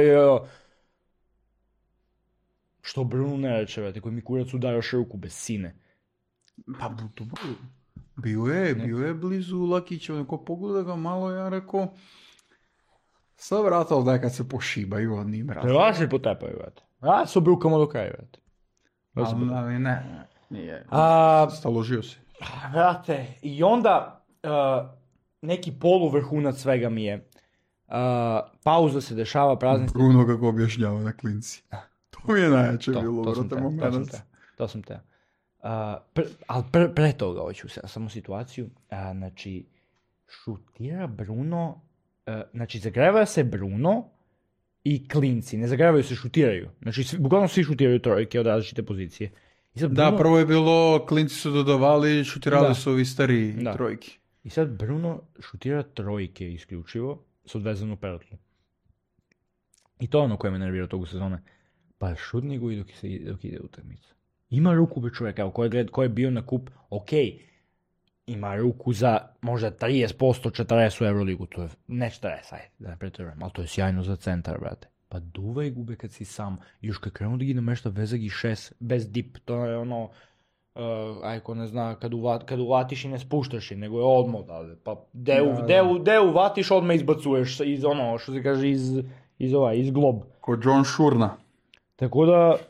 što Bruno ne reče, brate, koji mi kurac udaraš ruku bez sine.
Pa bio je blizu Lakića, onako pogleda ga malo, ja rekao, sad vrata ovdje kad se pošibaju, oni im vrata.
Treba se potepaju, brate. A, s obrukama do kraja, brate.
Ali ne, nije. Staložio se.
Brate, i onda neki poluvrhunac svega mi je. Pauza se dešava, praznici.
Bruno kako objašnjava na klinci. To mi je najjače bilo, brate, moment.
To sam te. Ali pre toga hoću samo situaciju. Znači, šutira Bruno, znači zagreva se Bruno i klinci. Ne zagrevaju se, šutiraju. Znači, bukvalno svi šutiraju trojke od različite pozicije. I sad Bruno,
Da, prvo je bilo, klinci su dodavali, šutirali su ovi stariji trojki.
I sad Bruno šutira trojke isključivo s odvezanom perotlu. I to je ono koje me nervira togu sezone. Pa šutni go i dok ide utakmica. Ima ruku be čovjeka, evo, ko je bio na kup, okej, ima ruku za možda 30%, 40% u Euroligu, to je ne 40, ajde, da ne pretjerujem, ali to je sjajno za centar, brate. Pa duvaj gube kad si sam. Još kad krenu da gi namešta vezag i 6 bez dip. To je ono, ajko ne zna, kad uvatiš i ne spuštaš je, nego je odmah odavde. Pa de uvatiš, odmah izbacuješ iz ono, što se kaže, iz glob.
Ko John Shurna.
Tako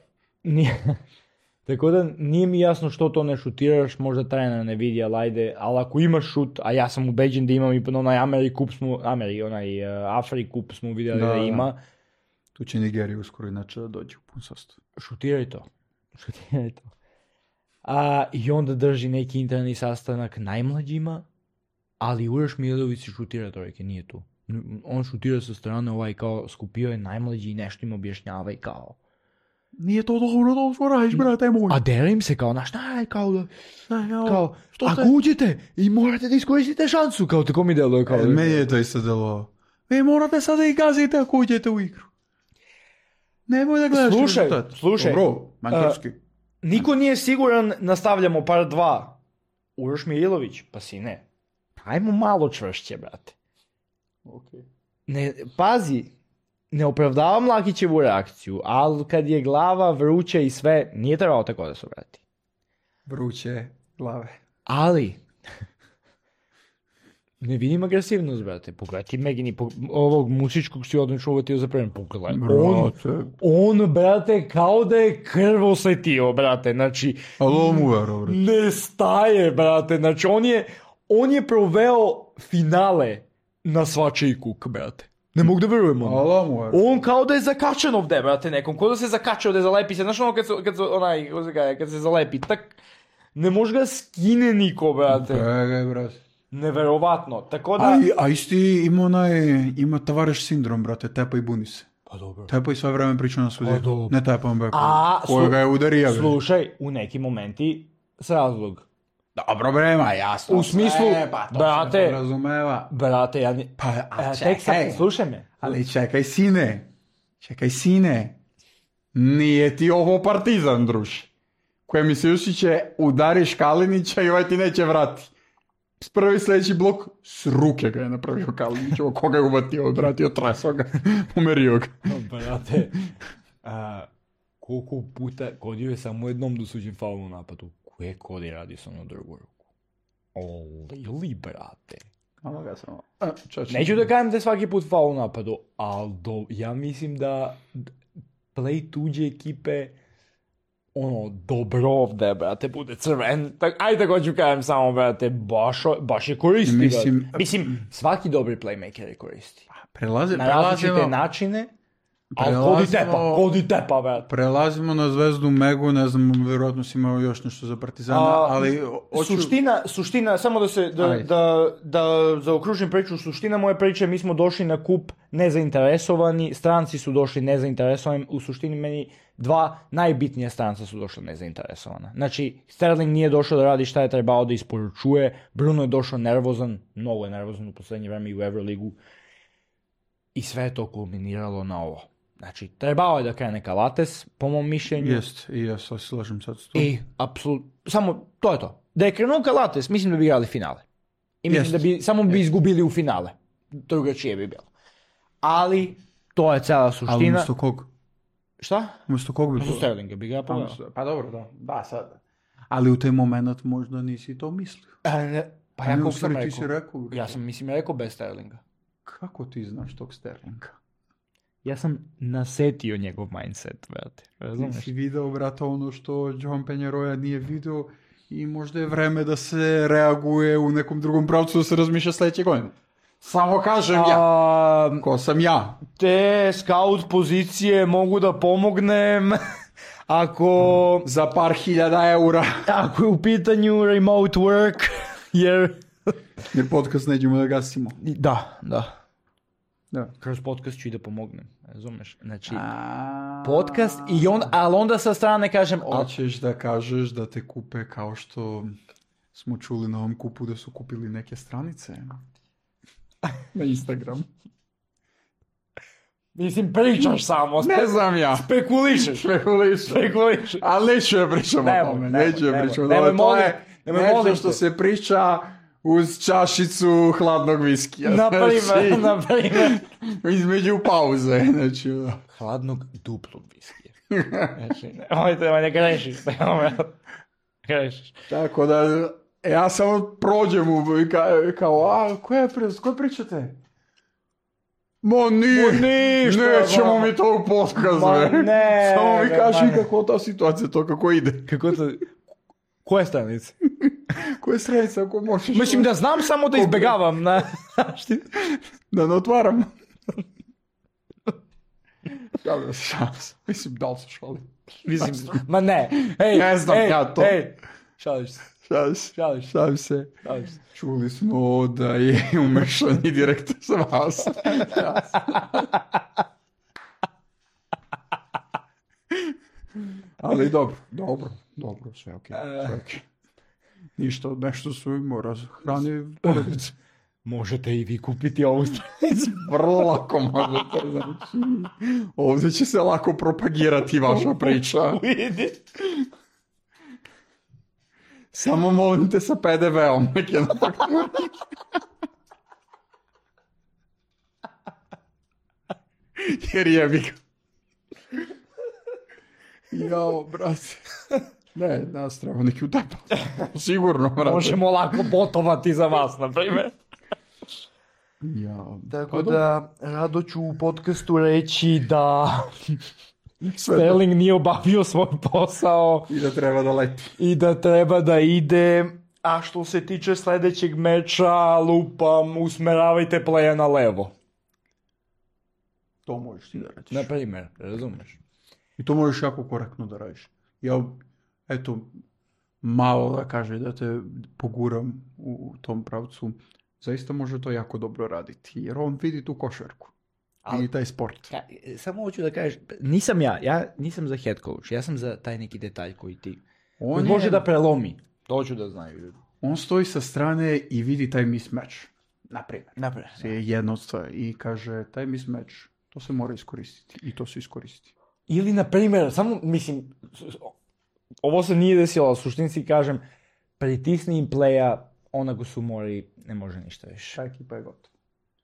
da nije mi jasno što to ne šutiraš, možda trener ne vidi, ali ako imaš šut, a ja sam ubeđen da imam i onaj Afri Kup smo vidjeli da ima.
Tu će Nigerija uskoro inače da dođe u pun sastav.
Šutiraj to. I onda drži neki interni sastanak najmlađima, ali Uroš Milović šutira to, reke, nije tu. On šutira sa strane, kao skupio je najmlađi i nešto im objašnjava i kao
nije to dobro da što radiš, brate moj.
A dera im se kao, ako uđete i morate da iskoristite šansu, kao tako mi deluje.
Meni je to isto delovalo. Vi morate sada i gazite ako uđete u igru. Nemoj da gledaš rezultat.
Slušaj.
Dobro, manjkarski.
Niko nije siguran, nastavljamo par 2. Uroš Milović, pa si ne. Ajmo malo čvršće, brate.
Okay.
Pazi, ne opravdavam Lakićevu reakciju, ali kad je glava vruća i sve, nije trebalo tako da se vrati.
Vruće glave.
Ali, ne vidim agresivnost, brate. Pogledaj Megini, ovog Musičkog si odlično uvatio za prven. Pogledaj. On, brate, kao da je krv osjetio, brate. Znači, ne staje, brate. Znači, on je proveo finale na svačiji kuk, brate. Ne mogu da verujem ono. On kao da je zakačen ovde, brate, nekom. Kao da se zakače ovde, zalepi se. Znaš ono kad se zalepi, tak ne može ga skine niko, brate.
Brate.
Neverovatno, tako da...
A isti ima tavareš sindrom, brate, tepa i buni se.
Pa dobro.
Tepa i sve vreme priča na sudi. Ne tepa on beko. Koja ga je udarija.
Slušaj, u neki momenti s razlog.
Dobro brema, jasno.
U smislu,
pa to
brate,
se ne razumeva.
Brate, ja ne...
Pa, čekaj.
Slušaj me.
Ali čekaj, sine. Nije ti ovo Partizan, druž. Koje mi se će udariš Kalinića i ovaj ti neće vrati. Prvi sljedeći blok, s ruke ga je napravio Kalinić. Koga je uvatio, odvratio, treso ga, umerio ga.
Brate, koliko puta Kodio je samo jednom dosuđen faul u napadu. Koje Kodi radi sa ono drugu ruku? Ili, brate. Neću da kajem da je svaki put faul u napadu, ali ja mislim da play tuđe ekipe dobro ovde, brate, bude crven. Ajde tako ću kajem samo, brate, baš je koristi. Mislim, svaki dobri playmaker je koristi. Na različite načine, ali Kodi tepa, brate.
Prelazimo na Zvezdu Megu, ne znam, vjerojatno si imao još nešto za Partizana, ali...
Suština, samo da zaokružim priču, suština moje priče, mi smo došli na kup nezainteresovani, stranci su došli nezainteresovani, u suštini meni 2 najbitnije stranca su došla nezainteresovana. Znači, Sterling nije došao da radi šta je trebao da isporučuje, Bruno je došao nervozan, mnogo je nervozan u poslednje vreme i u Euroligu, i sve je to kulminiralo na ovo. Znači, trebao je da krene Kalates, po mom mišljenju.
Jest, i ja se slažem sad s tom.
I, apsolutno, samo, to je to. Da je krenuo Kalates, mislim da bi igrali finale. I mislim da samo bi izgubili u finale. Drugačije bi bilo. Ali, to je cela suština.
Ali umjesto kog?
Šta?
Umjesto kog bi bilo?
Umjesto Sterlinga bi ga pogledao.
Pa dobro, da. Da, sad. Ali u taj moment možda nisi to mislio.
Pa ja kako sam
rekao?
Ja sam, mislim, rekao bez Sterlinga.
Kako ti znaš tog Sterlinga?
Ja sam nasetio njegov mindset, brate.
Ti si video, brate, ono što John Penjeroja nije video i možda je vreme da se reaguje u nekom drugom pravcu, da se razmišlja sljedeće godine. Samo kažem ja. Ko sam ja?
Te scout pozicije mogu da pomognem ako...
Za par hiljada eura.
Ako je u pitanju remote work, jer
podcast nećemo da gasimo.
Da. Kroz podcast ću i da pomognem, razumeš? Znači, podcast i ali onda sa strane kažem...
Hoćeš da kažeš da te kupe kao što smo čuli na ovom kupu da su kupili neke stranice na Instagram.
Mislim, pričaš samo.
Ne znam ja.
Spekulišeš.
Ali neću ja pričam o tome. Neću ja pričam o tome. To je nešto što se priča uz čašicu hladnog viskija.
Naprimjer.
Između pauze. Znači,
Hladnog duplog viskija. Znači, ne grešiš. Grešiš.
tako da, ja samo prođem i kao, koje pričate?
ništa,
nećemo mi to u podkazu. Samo mi kaži kako ta situacija, to kako ide.
Kako to... Koje stranice?
Koje stranice, ako možeš...
Mislim da znam samo da izbjegavam.
Da ne otvaram. Šalim se. Mislim, da li se šalim?
Mislim, ma ne. Hej,
Ne znam ja to.
Šališ se.
Šalim se. Čuli smo da je umešani direktor za vas. Ali dobro, sve okej. Ništa, nešto su mora hrani porodice.
Možete i vi kupiti ovu stranicu.
Vrlo lako možete, znači. Ovdje će se lako propagirati vaša priča.
Vidi.
Samo molim te sa PDV-om. Neke na fakturi. Jer jebi ga. Jao, brate. Ne, nas treba neki utapa. Sigurno, brate.
Možemo lako botovati za vas, na primjer.
Ja,
Tako da, rado ću u podcastu reći da Sterling nije obavio svoj posao
i da treba da leti.
i da treba da ide. A što se tiče sljedećeg meča, lupam, usmeravajte playa na levo.
To možeš ti da radiš.
Na primjer, razumeš?
I to možeš jako korektno da radiš. Ja, eto, malo da kaže da te poguram u tom pravcu. Zaista može to jako dobro raditi. Jer on vidi tu košarku. I taj sport.
Samo hoću da kažeš, nisam ja nisam za head coach, ja sam za taj neki detalj koji ti
On
može da prelomi. To ću da znaju ljudi.
On stoji sa strane i vidi taj mismatch.
Naprijed.
Je jedna od stvari. I kaže, taj mismatch, to se mora iskoristiti. I to se iskoristi.
Ili, na primjer, samo, mislim, ovo se nije desilo, ali suštinski kažem, pritisni im playa, ona go su mori, ne može ništa više.
Ta ekipa je gotova.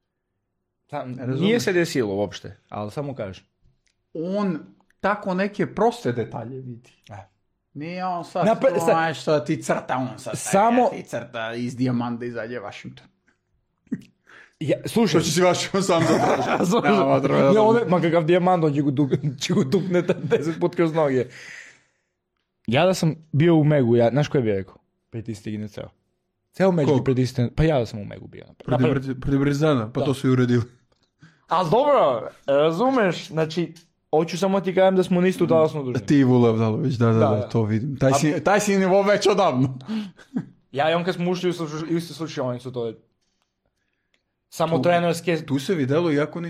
Nije se desilo uopšte, ali samo kažem.
On tako neke proste detalje vidi. Nije on sad što ti crta, on sad ti crta iz dijamanda izađe Washington.
Slušaj.
To će si Washington sam zatražiti.
Ma kakav dijamant, on će go dupne 10 put kroz noge. Ja da sam bio u Megu, znaš ko je bi rekao? Pritisni ne ceo. Ceo meč bi pritisni, pa ja da sam u Megu bio.
Protiv Brizana, pa to su i uredili.
Ali dobro, razumeš, znači, hoću samo ti kažem da smo nistu talasno dužni.
Ti Vula Vdalović, da, to vidim. Taj si nivo već odavno.
Ja i on kad smo ušli u istu slučajnicu, to je samo trenerske...
Tu se videlo, iako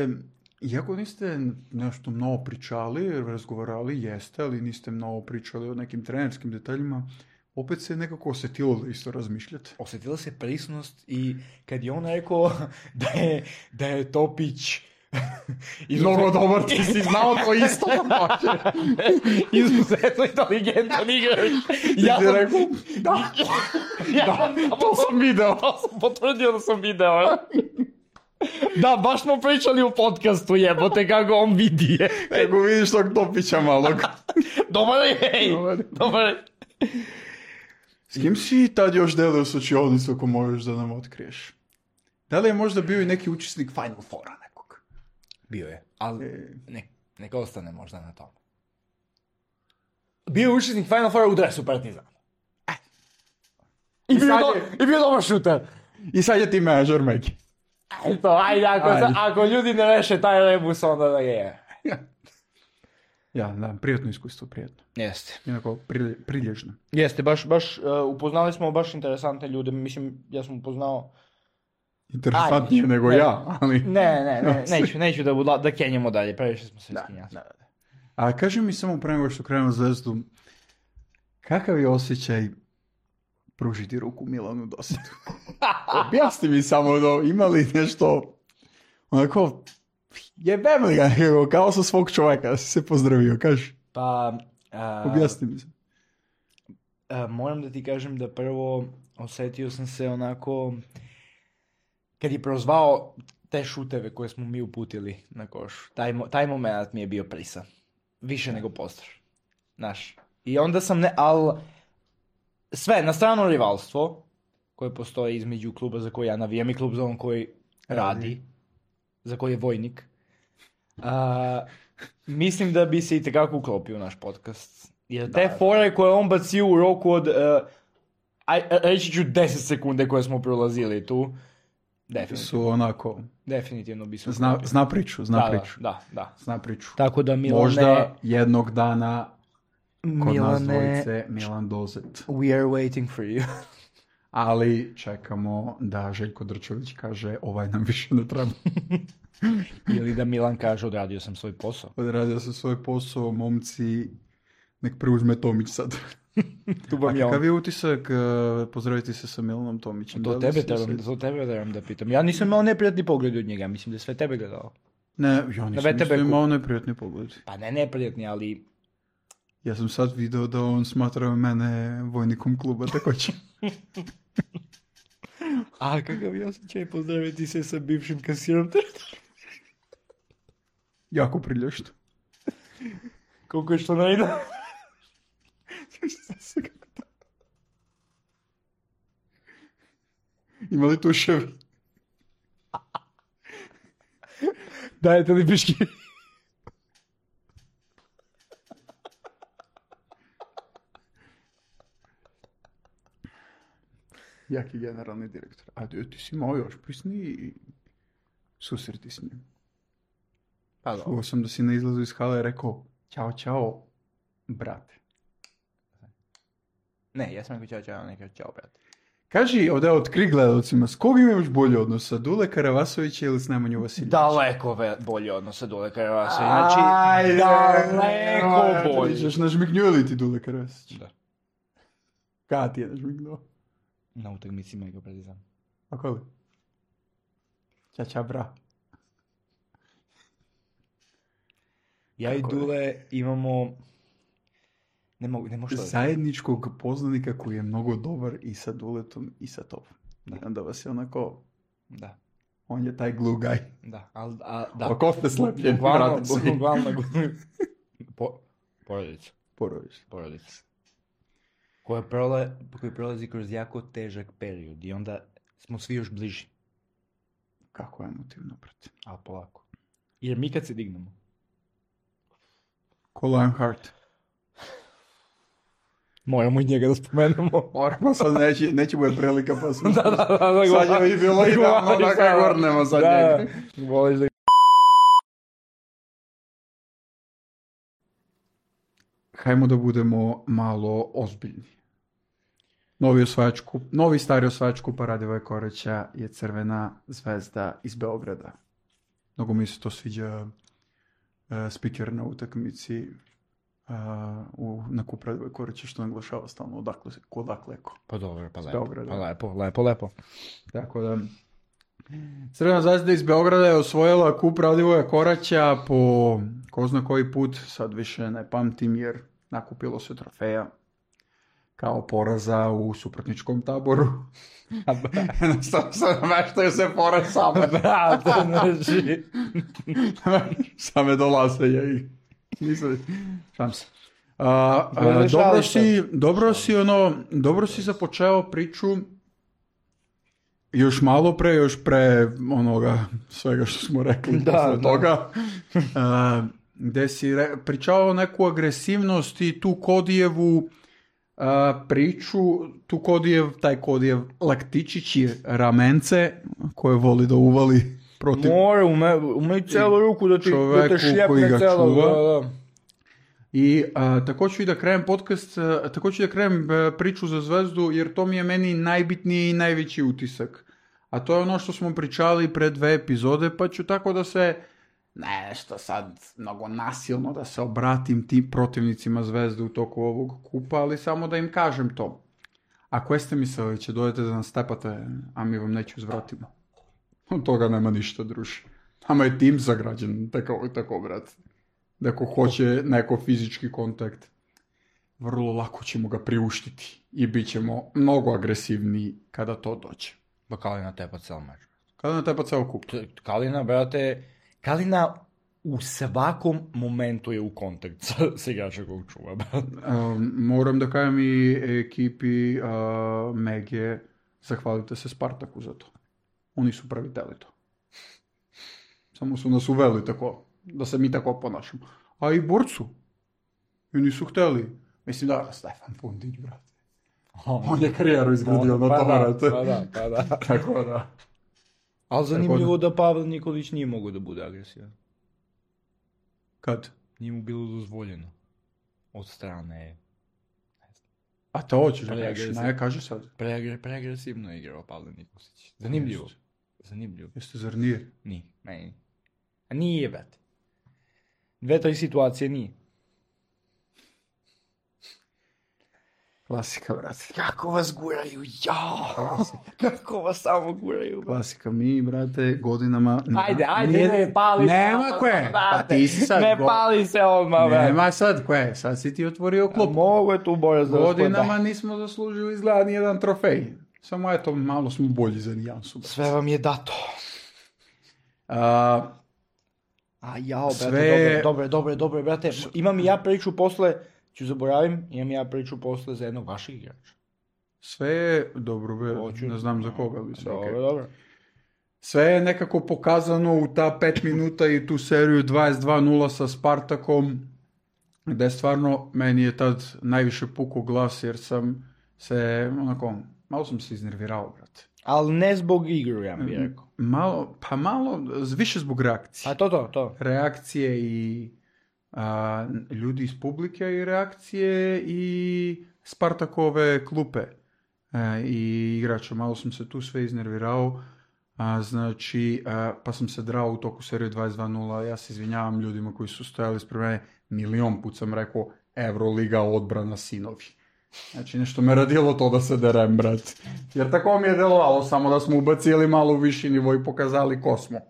niste nešto mnogo pričali, razgovarali, jeste, ali niste mnogo pričali o nekim trenerskim detaljima, opet se nekako osjetilo da isto razmišljate.
Osjetila se prisnost i kad je on rekao da je Topić
mnogo dobar, ti si znao to isto da hoće.
Izuzetno inteligentan igrač. Ja sam rekao,
da, to sam video.
To sam potvrdio da sam video. Da, baš smo pričali u podcastu, jebote, kako on vidi.
Kako vidiš tog Topića malog.
Dobar je.
S kim si tad još delio sučionicu ako možeš da nam otkriješ? Da li je možda bio i neki učesnik Final Foura nekog?
Bio je, ali neka ostane možda na tome. Bio je učesnik Final Foura u dresu Partizana. I bio dobar šuter.
I sad je ti menadžer Megi.
Eto, ajde, ako ljudi ne reše taj rebus, onda da je.
Ja, da, prijatno iskustvo, prijatno.
Jeste.
Inako prilježno.
Jeste, baš upoznali smo baš interesantne ljude, mislim, ja sam upoznao...
Interesantnije nego ja, ali...
Ne, neću da kenjemo dalje, previše smo se skinjali.
A kaži mi samo pre nego što krenemo Zvezdu, kakav je osjećaj pružiti ruku Milanu Dositu? Objasni mi samo da imali nešto, onako, jebem li ga nekako, kao sa svog čovjeka, si se pozdravio, kaži.
Pa...
Objasni mi se.
moram da ti kažem da prvo osjetio sam se onako, kad je prozvao te šuteve koje smo mi uputili na koš, taj moment mi je bio prisan. Više nego Postar. Znaš. I onda sam sve, na strano rivalstvo koje postoji između kluba za koji ja navijam i klub za on koji radi, za koji je vojnik. Mislim da bi se i tekako uklopio u naš podcast. Jer te fore koje on bacio u roku od, reći ću 10 sekunde koje smo prolazili tu,
Su onako...
definitivno bi se
Zna priču.
Da.
Zna priču.
Tako da Milane...
Možda jednog dana kod nas
Milane,
dvojice Milan Dozet.
we are waiting for you.
Ali čekamo da Željko Drčović kaže ovaj nam više ne treba.
Ili da Milan kaže odradio sam svoj posao.
Odradio sam svoj posao, momci, nek preuzme Tomić sad.
Tu bom ja.
Kakav je utisak pozdraviti se sa Milanom Tomićem?
To tebe trebam da pitam. Ja nisam imao neprijatni pogled od njega, mislim da je sve tebe gledao.
Ne, ja nisam isto imao neprijatni pogled.
Pa ne neprijatni, ali...
Ja sam sad video da on smatra mene vojnikom kluba također.
A kakav je osjećaj pozdraviti se sa bivšim kasirom?
Jako prilješto.
Koliko je što najda?
Ima li tuševi?
Dajete li piški?
Jaki generalni direktor. A ti si imao još prisni susreti s njim.
Pa dobro.
Čuo sam da si na izlazu iz hale rekao ćao, brate.
Ne, ja sam rekao čao, nekao čao, brate.
Kaži ovdje otkri gledalcima, s kog imaš bolji odnos, sa Dule Karavasovića ili s Nemanju Vasiljevića?
Daleko bolji odnos sa Dule Karavasovića. Znači, daleko bolji.
Ćeš nažmignju li ti Dule Karavasić?
Da.
Kada ti je nažmignuo?
Na utakmicima ga predizam.
A koli? Ćaća bra.
Ja i Dule imamo... Ne mogu što
zajedničkog poznanika koji je mnogo dobar i sa Duletom i sa tobom. Da. I onda vas je onako...
Da.
On je taj glue guy.
Da. Da.
Oko ste slepljeni, brate svi.
Porodica. Koji prolazi kroz jako težak period i onda smo svi još bliži.
Kako emotivno, brate.
Ali polako. Jer mi kad se dignemo.
Ko Lionheart.
Moramo i njega da spomenemo.
Moramo sad, neće bude prilika pa smo...
Da.
Sad je bilo idealno da kaj gornemo sad njega.
Voliš da...
Hajmo da budemo malo ozbiljni. Novi stari osvajač kupa Radivoja Koraća je Crvena zvezda iz Beograda. Mnogo mi se to sviđa speaker na utakmici na kup Radivoja Koraća što naglašava stalno odakle ko.
Pa dobro, pa
lepo. Tako da Crvena zvezda iz Beograda je osvojila kup Radivoja Koraća po ko zna koji put, sad više ne pamtim jer nakupilo se trofeja kao poraza u suprotničkom taboru. Jednostavno se nameštaju se poraz same.
Brate, znači.
Same dolaze i... Šam se. Dobro si započeo priču još malo pre onoga svega što smo rekli posle toga. Gde si pričao o neku agresivnost i tu Kodijevu priču, taj Kodijev laktičić i ramence koje voli da uvali protiv
umej celu ruku da te šljepne celo.
I tako ću da krenem podcast, tako ću da krenem priču za Zvezdu jer to mi je meni najbitniji i najveći utisak. A to je ono što smo pričali pre 2 epizode, pa ću tako da se nešto sad mnogo nasilno da se obratim tim protivnicima Zvezde u toku ovog kupa, ali samo da im kažem to. Ako jeste mislili će dojete da nas stepate, a mi vam neću uzvratimo. Od toga nema ništa, druži. Nama je tim zagrađen, tako brat. Neko hoće neko fizički kontakt. vrlo lako ćemo ga priuštiti i bit ćemo mnogo agresivniji kada to dođe.
Ba Kalina tepa cel meč.
Kada na tepa ceo kup.
Kalina, brate, Kalina u svakom momentu je u kontakt sa igrača kog čuva, brate.
Moram da kajem i ekipi Mege, zahvalite se Spartaku za to. Oni su prvi teli to. Samo su nas uveli tako, da se mi tako ponašamo. A i borcu. I nisu hteli. Mislim da Stefan Puntić, brate. On je karijeru izgradio na to, brate.
Pa da.
Tako da.
Ali zanimljivo da Pavel Nikolić nije mogao da bude agresivan.
Kad?
Nije mu bilo dozvoljeno. Od strane.
A to hoćeš da
Preagresivno.
kažeš? Ne, kaži sad.
Preagresivno je igrao Pavel Nikolić. Zanimljivo. Zanimljivo.
Jeste, zar nije?
Nije, meni. A nije, brate. 2-3 situacije nije.
Klasika, brate.
Kako vas guraju, kako vas samo guraju.
Klasika, mi, brate, godinama...
Ajde, ne pali se.
Nema koje, pa ti si sad...
Ne pali se odmah, brate.
Nema sad koje, sad si ti otvorio klub.
Mogu je tu bolje za
Godinama nismo zaslužili izgleda ni jedan trofej. Samo eto, malo smo bolji za nijansu. Brate.
Sve vam je dato. Brate,
Sve-
dobro, brate. Imam i ja priču posle, imam i ja priču posle za jednog vašeg igrača.
Sve je, dobro,
Hoću.
ne znam za koga, ali sve okej.
Dobro.
Sve je nekako pokazano u ta 5 minuta i tu seriju 22-0 sa Spartakom, gde stvarno meni je tad najviše pukao glas jer sam se, onako, malo sam se iznervirao, brate.
Ali ne zbog igru, ja bih rekao.
Malo, više zbog reakcije.
A to.
Reakcije i ljudi iz publike i reakcije i Spartakove klupe i igrača. Malo sam se tu sve iznervirao. Pa sam se drao u toku serije 22-0. Ja se izvinjavam ljudima koji su stojali ispred mene. Milion put sam rekao Euroliga odbrana sinovi. Znači nešto me radilo to da se derem, brat. Jer tako mi je delovalo, samo da smo ubacili malo u viši nivo i pokazali ko smo.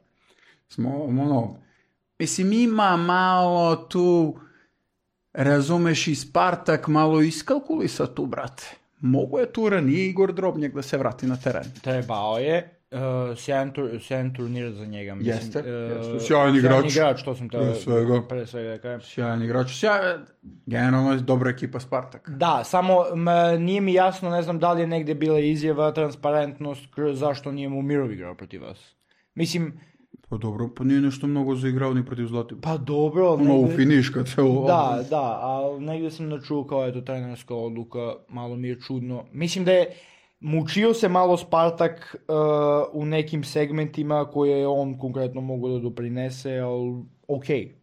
Mislim, ima malo tu, razumeš, i Spartak malo iskalkulisa tu, brate. Mogu je tu ranije Igor Drobnjak da se vrati na teren.
Trebao je. Sjajan turnir za njega. Mislim.
Jeste. Sjajan igrač.
To sam pre svega da kažem.
Sjajan igrač. Generalno je dobra ekipa Spartak.
Da, samo nije mi jasno, ne znam da li je negdje bila izjava, transparentnost, zašto nije Momirov igrao protiv vas. Mislim...
Pa dobro, pa nije nešto mnogo zaigrao ni protiv Zlatibora.
Pa dobro,
u finiš kad se...
Da, ali negdje sam načuo kao eto trenerska odluka, malo mi je čudno. Mislim da je mučio se malo Spartak u nekim segmentima koje je on konkretno mogao da doprinese, ali okej.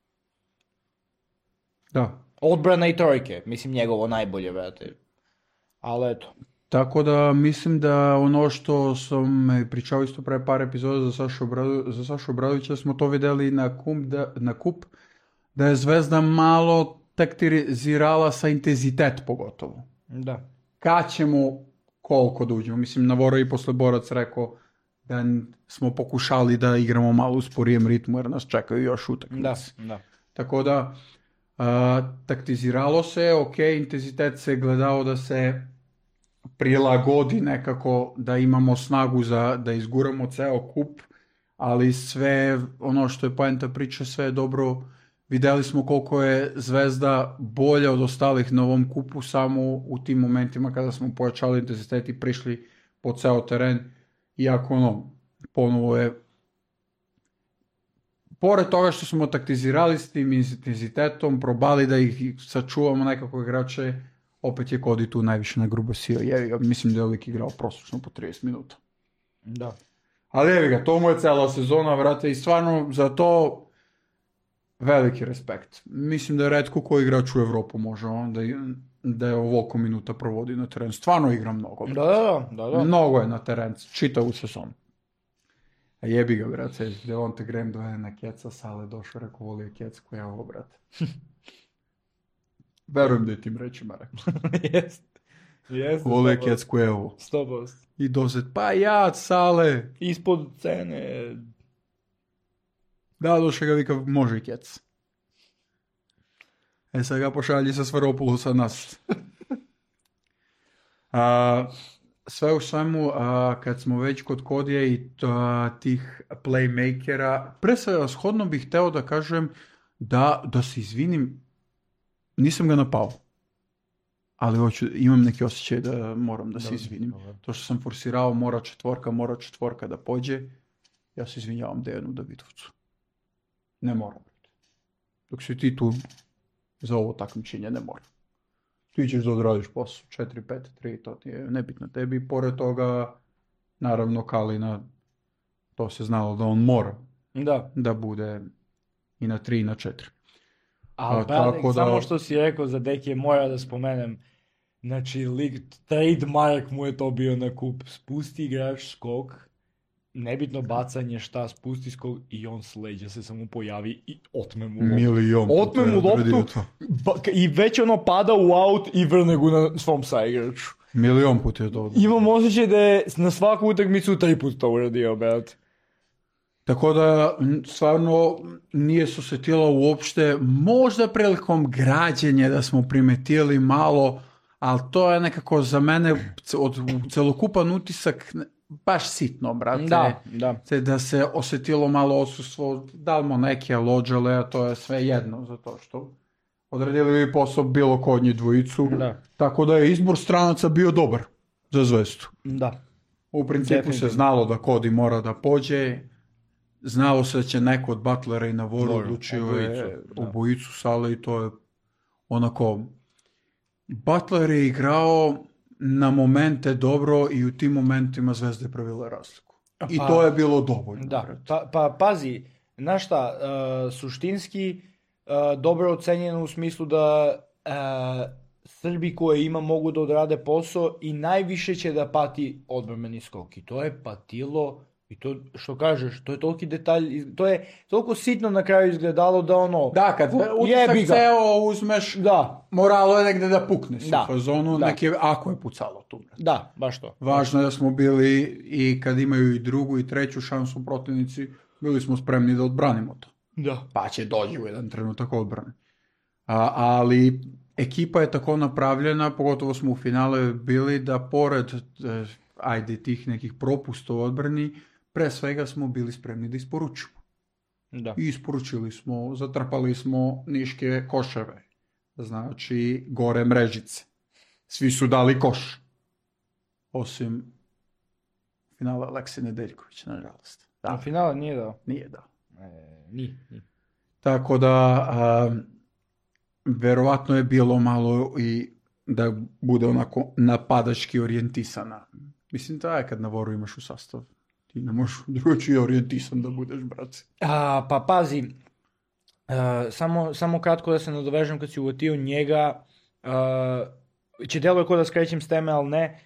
Da.
Odbrana i trojke, mislim njegovo najbolje, brate. Ali eto.
Tako da mislim da ono što sam pričao isto pre par epizoda za Sašu Obradovića, smo to videli na kup, da je Zvezda malo taktirizirala sa intenzitet pogotovo.
Da.
Kad ćemo, koliko da uđemo. Mislim, Navoro i posle Borac rekao da smo pokušali da igramo malo u sporijem ritmu jer nas čekaju još utakmice.
Da.
Tako da taktiziralo se, intenzitet se gledao da se prilagodi nekako, da imamo snagu da izguramo ceo kup, ali sve ono što je poenta priče, sve je dobro. Videli smo koliko je Zvezda bolja od ostalih na ovom kupu samo u tim momentima kada smo pojačali intenzitet i prišli po ceo teren, iako ponovo je pored toga što smo taktizirali s tim intenzitetom, probali da ih sačuvamo nekako igrače, opet je Kodi tu najviše na grubo sio. Mislim da je lik igrao prosječno po 30 minuta.
Da.
Ali evi ga, to mu je cela sezona, vrate, i stvarno za to veliki respekt. Mislim da je retko koji igrač u Evropu može da je ovoliko minuta provodi na terenu. Stvarno igra mnogo.
Da.
Mnogo je na terenu, čitavu sezonu. A jebi ga, brate, Devonte Graham doje na keca, Sale došao, rekao, volio kec, koja je ovo, brate. Verujem da je tim rečima rekao.
Jeste.
Volio kec, koja je ovo.
100%.
I dozet, pa ja, Sale.
Ispod cene.
Da, došao ga vika, može i kec. Sad ga pošalji sa Svaropulusa nas. Sve u svemu, kad smo već kod Kodija i tih playmakera, pre svega shodno bih hteo da kažem da se izvinim, nisam ga napao. Ali imam neki osjećaj da moram da se izvinim. To što sam forsirao mora četvorka da pođe, ja se izvinjavam Dejanu Davidovcu. Ne moram. Dok si ti tu za ovo takmičenje, ne moram. Ti ćeš da odradiš posao, 4, 5, 3, to ti je nebitno tebi. Pored toga, naravno Kalina, to se znalo da on mora da bude i na 3 i na 4.
Ali samo što si rekao za Dekije, mora da spomenem, znači trademark mu je to bio na kup, spusti igrač skok, nebitno bacanje šta, spusti skok i on s leđa se samo pojavi i otme mu loptu. Otme mu loptu i već ono pada u aut i vrne ga na svom saigraču.
Milion put je to.
Imam osjećaj da je na svaku utakmicu 3 put to uradio, brat.
Tako da, stvarno, nije se osjetilo uopšte, možda prilikom građenja da smo primetili malo, ali to je nekako za mene celokupan utisak baš sitno, brate. Da se osjetilo malo odsustvo, da li mo neke lođale, a to je sve jedno, zato što odradili bi posao bilo kod njih dvojicu. Tako da je izbor stranaca bio dobar za Zvezdu. U principu se znalo da Cody mora da pođe. Znalo se da će neko od Butlera i Navoru odlučio je obojicu Sale i to je onako... Butler je igrao na momente dobro i u tim momentima Zvezda je pravila razliku. I to je bilo dovoljno.
Pa pazi, znaš šta, suštinski dobro ocenjeno u smislu da Srbi koje ima mogu da odrade posao i najviše će da pati odbrambeni skok. I to je patilo... I to, što kažeš, to je toliki detalj, to je toliko sitno na kraju izgledalo da ono...
Da, kad utisak ceo uzmeš, moralo je negde da pukne si u fazonu, ako je pucalo tu.
Da, baš to.
Važno je da smo bili i kad imaju i drugu i treću šansu protivnici, bili smo spremni da odbranimo to. Pa će dođi u jedan trenutak odbrane. Ali ekipa je tako napravljena, pogotovo smo u finale bili da pored tih nekih propusta u odbrani, pre svega smo bili spremni da isporučimo. I isporučili smo, zatrpali smo niške koševe. Znači, gore mrežice. Svi su dali koš. Osim finala Aleksej Nedeljković, nažalost.
A finala nije dao?
Nije dao.
Nije.
Tako da, verovatno je bilo malo i da bude onako napadački orijentisana. Mislim, da je kad Navoru imaš u sastav. Ti ne možeš drugačije orijentisan da budeš, brate.
Pa pazi, samo kratko da se nadovežem kad si uvotio njega, će deluje kao da skrećem s teme, ali ne.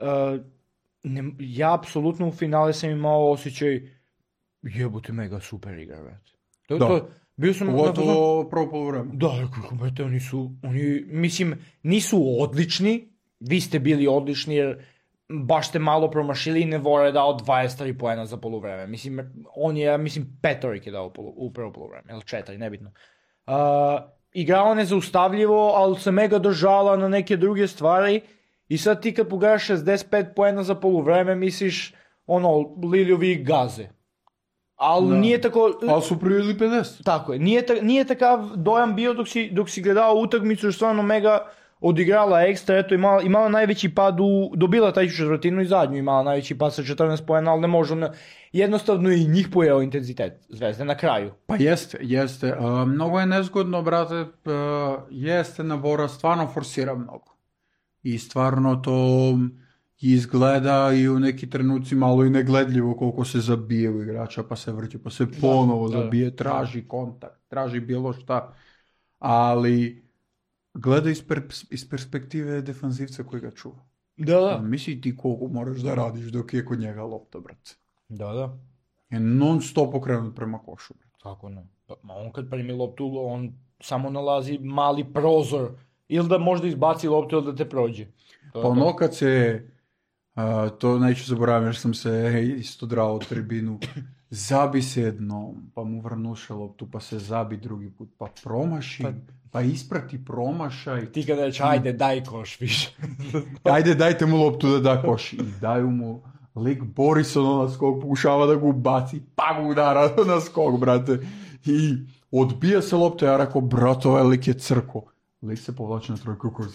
Ja apsolutno u finale sam imao osjećaj jebote mega super igra, brate.
Pogotovo prvo poluvreme.
Brate, oni, mislim, nisu odlični, vi ste bili odlični jer baš ste malo promašili i Nevora je dao 23 poena za poluvreme. Mislim, Petorik je dao u prvo poluvreme, ili 4, nebitno. Igrao nezaustavljivo, ali se mega držala na neke druge stvari i sad ti kad pogledaš 65 poena za poluvreme, misliš, Liljovi gaze. Ali nije tako...
Ali su priveli 50.
Tako je, nije takav dojam bio dok si gledao utakmicu, jer stvarno mega odigrala ekstra, eto imala najveći pad dobila taj četvrtinu i zadnju imala najveći pad sa 14 poena, ali ne može, jednostavno i njih pojeo intenzitet Zvezde na kraju.
Pa jeste. Mnogo je nezgodno, brate, jeste Navora stvarno forsira mnogo. I stvarno to izgleda i u neki trenuci malo i negledljivo koliko se zabije u igrača, pa se vrće, pa se ponovo zabije, traži kontakt, traži bilo šta, ali gleda iz perspektive defanzivca koji ga čuva. Misli ti koliko moraš da radiš dok je kod njega lopta, brate. Je non stop okrenut prema košu, brate.
Tako ne. On kad primi loptu, on samo nalazi mali prozor, ili da možda izbaci loptu ili da te prođe.
Pa kad se... to neću zaboraviti jer sam se isto drao od tribinu. Zabi se jednom, pa mu vrnuše loptu, pa se zabi drugi put, pa promaši, pa isprati promašaj.
Ti kada reći, ajde, daj koš više.
Ajde, dajte mu loptu da da koš. I daju mu lik Borison na skok, pokušava da ga ubaci, pa ga udara na skok, brate. I odbija se lopta, ja rekao, brate, ovaj lik je crko. Lik se povlači na trojku kurza.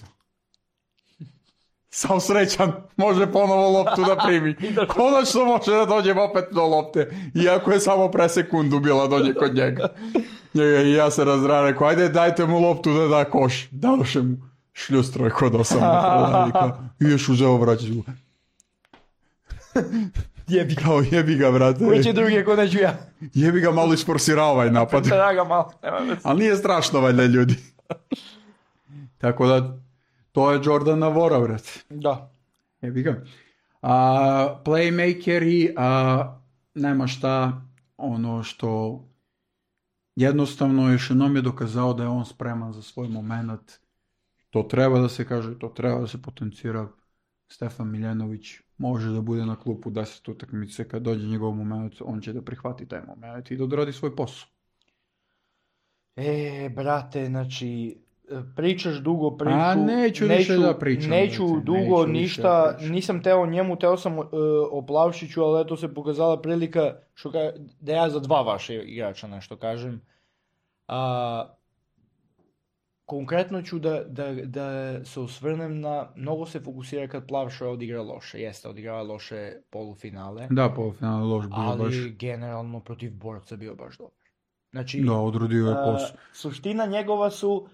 Sam srećan, može ponovo loptu da primi. Konačno može da dođe opet do lopte, iako je samo pre sekundu bila dođe kod njega. I ja se razdrao, rekao, ajde dajte mu loptu da da koš. Daoše mu šljus trojku od 8 metra. I još uzeo vraću. Jebi ga, brate.
Koji će drugi ako neću ja?
Jebi ga, malo isforsirao ovaj napad.
Draga malo, nema veze.
Ali nije strašno, valjda, ljudi. Tako da, to je Jordan Navora, brate.
Da.
Jebi ga. Playmakeri, nema šta, ono što jednostavno još jednom je dokazao da je on spreman za svoj moment. To treba da se kaže, to treba da se potencira. Stefan Miljanović može da bude na klupu 10 utakmice, kad dođe njegov moment, on će da prihvati taj moment i da odradi svoj posao.
Brate, znači, pričaš dugo priču.
Neću više da pričam.
Neću
brate,
dugo
neću
ništa,
više
nisam teo njemu, teo sam o Plavšiću, ali eto se pokazala prilika da ja za dva vaše igrača nešto kažem. Konkretno ću da se osvrnem na, mnogo se fokusira kad Plavša odigra loše. Jeste, odigrava loše polufinale.
Da, polufinale loš bio
ali
baš.
generalno protiv Borca bio baš dobar. Znači,
Da, odrodio je posao.
suština njegova su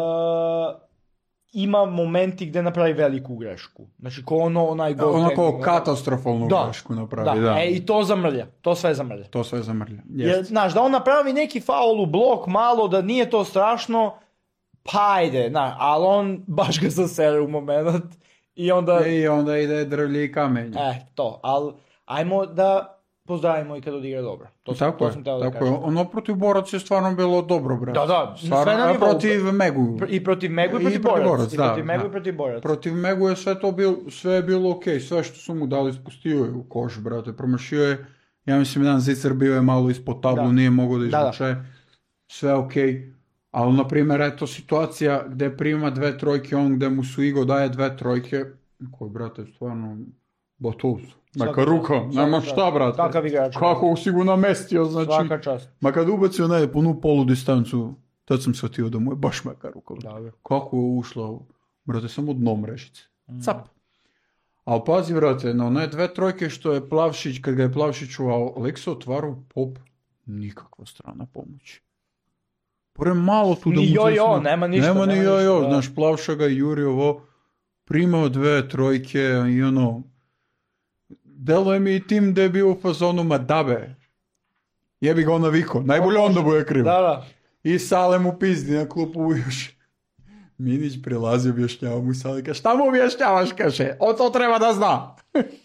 ima momenti gde napravi veliku grešku. Znači, ko onaj gol...
Onako katastrofalnu grešku napravi, da.
I to zamrlja. To sve zamrlja.
To sve zamrlja.
Jer, znaš, da on napravi neki faul u blok malo, da nije to strašno, pa ajde, ali on baš ga zasere u moment. I onda
ide drvlje i kamenje.
To, ali ajmo da pozdravimo i kad odigra dobro. To sam teo da kažem.
Ono protiv Borac je stvarno bilo dobro, brate.
Da,
stvarno,
sve nam je
protiv Megu.
I protiv Megu i protiv Borac.
I protiv Borac. Protiv Megu je sve je bilo okej. Sve što su mu dali spustio je u koš, brate. Promašio je, ja mislim, jedan zicer bio je malo ispod tablu, nije mogao da izvuče. Sve okej. Ali, na primjer, eto situacija gde prima 2 trojke, on gde mu su Igo daje 2 trojke, koji, brate, stvarno, botus. Neka ruka, nema šta, brate.
Kakav igrač.
Kako si go namestio, znači.
Svaka čast.
Ma kad ubacio punu polu distancu, tad sam shvatio da mu je baš meka ruka. Kako je ušla, brate, samo dno mrežice. Cap. Ali pazi, brate, na one 2 trojke što je Plavšić, kad ga je Plavšić uvao, lik se otvaru pop, nikakva strana pomoći. Pore malo tu da mu
jojo, nema ništa.
Nema ni jojo, znaš, Plavša ga juri ovo, primao 2 trojke i ono, deluje mi i tim da je bio u fazonu Madabe. Jebi ga on naviko, najbolje onda bude krivo.
Da.
I Sale mu pizdi na klupu još. Minić prilazi, objašnjava mu Sale, kaže, šta mu objašnjavaš, kaže, on to treba da zna.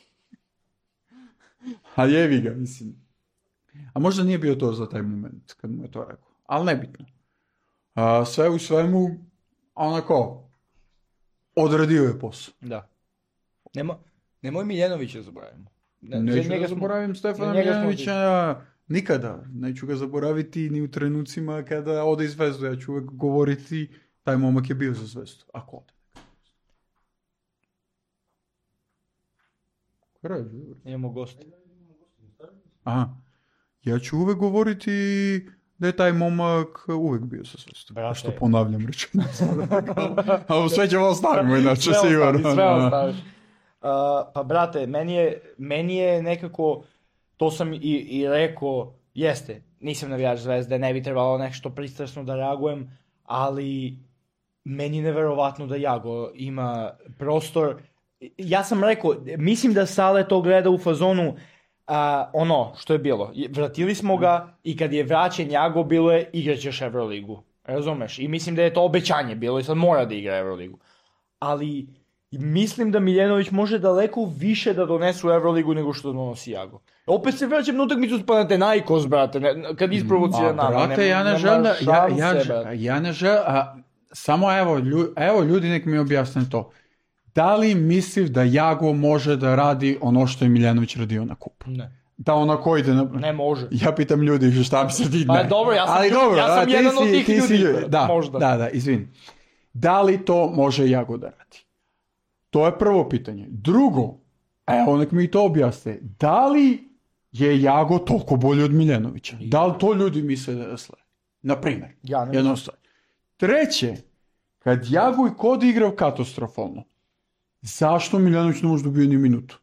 A jebi ga, mislim. A možda nije bio to za taj moment, kad mu je to rekao. Ali nebitno. Sve u svemu, onako, odradio je posao.
Da. Nemoj Miljanovića zaboravimo.
Neću da zaboravim Stefana Miljanovića nikada. Neću ga zaboraviti ni u trenucima kada ode iz Zvezdu. Ja ću uvek govoriti, taj momak je bio za Zvezdu. Ako ode.
Imamo gosti.
Aha. Ja ću uvek govoriti da je taj momak uvek bio sa Zvezdom. Što ponavljam rečenicu. Ali sve ćemo ostavimo, inače sigurno.
Sve ostaviš. Pa brate, meni je nekako, to sam i rekao, jeste, nisam navijač Zvezde, ne bi trebalo nešto pristrasno da reagujem, ali meni je neverovatno da Jago ima prostor. Ja sam rekao, mislim da Sale to gleda u fazonu, ono što je bilo, vratili smo ga i kad je vraćen Jago bilo je igraćeš Euroligu, razumeš? I mislim da je to obećanje bilo i sad mora da igra Euroligu. Ali mislim da Miljanović može daleko više da donese u Euroligu nego što donosi Jago. Opet se vraćam na utakmicu s Panathinaikos, brate, kad isprovocira nama.
Brate, ja ne želim, samo evo ljudi nek mi objasne to. Da li misliš da Jago može da radi ono što je Miljanović radio na kupu?
Ne.
da onako ide na...
Ne može.
Ja pitam ljudi šta bi se ti...
Pa
ne.
dobro, ja sam,
Ali dobro,
ja sam
ti
jedan od
si-
tih
ti si
ljudi.
Da,
Možda.
da, izvini. Da li to može Jago da radi? To je prvo pitanje. Drugo, evo nek mi to objasne. Da li je Jago toliko bolji od Miljanovića? Da li to ljudi misle da je sle? Na primjer.
Ja ne
Jednostavno. Treće, kad Jago i Kodi igrao katastrofalno, zašto Miljanović ne može dobiti ni minutu?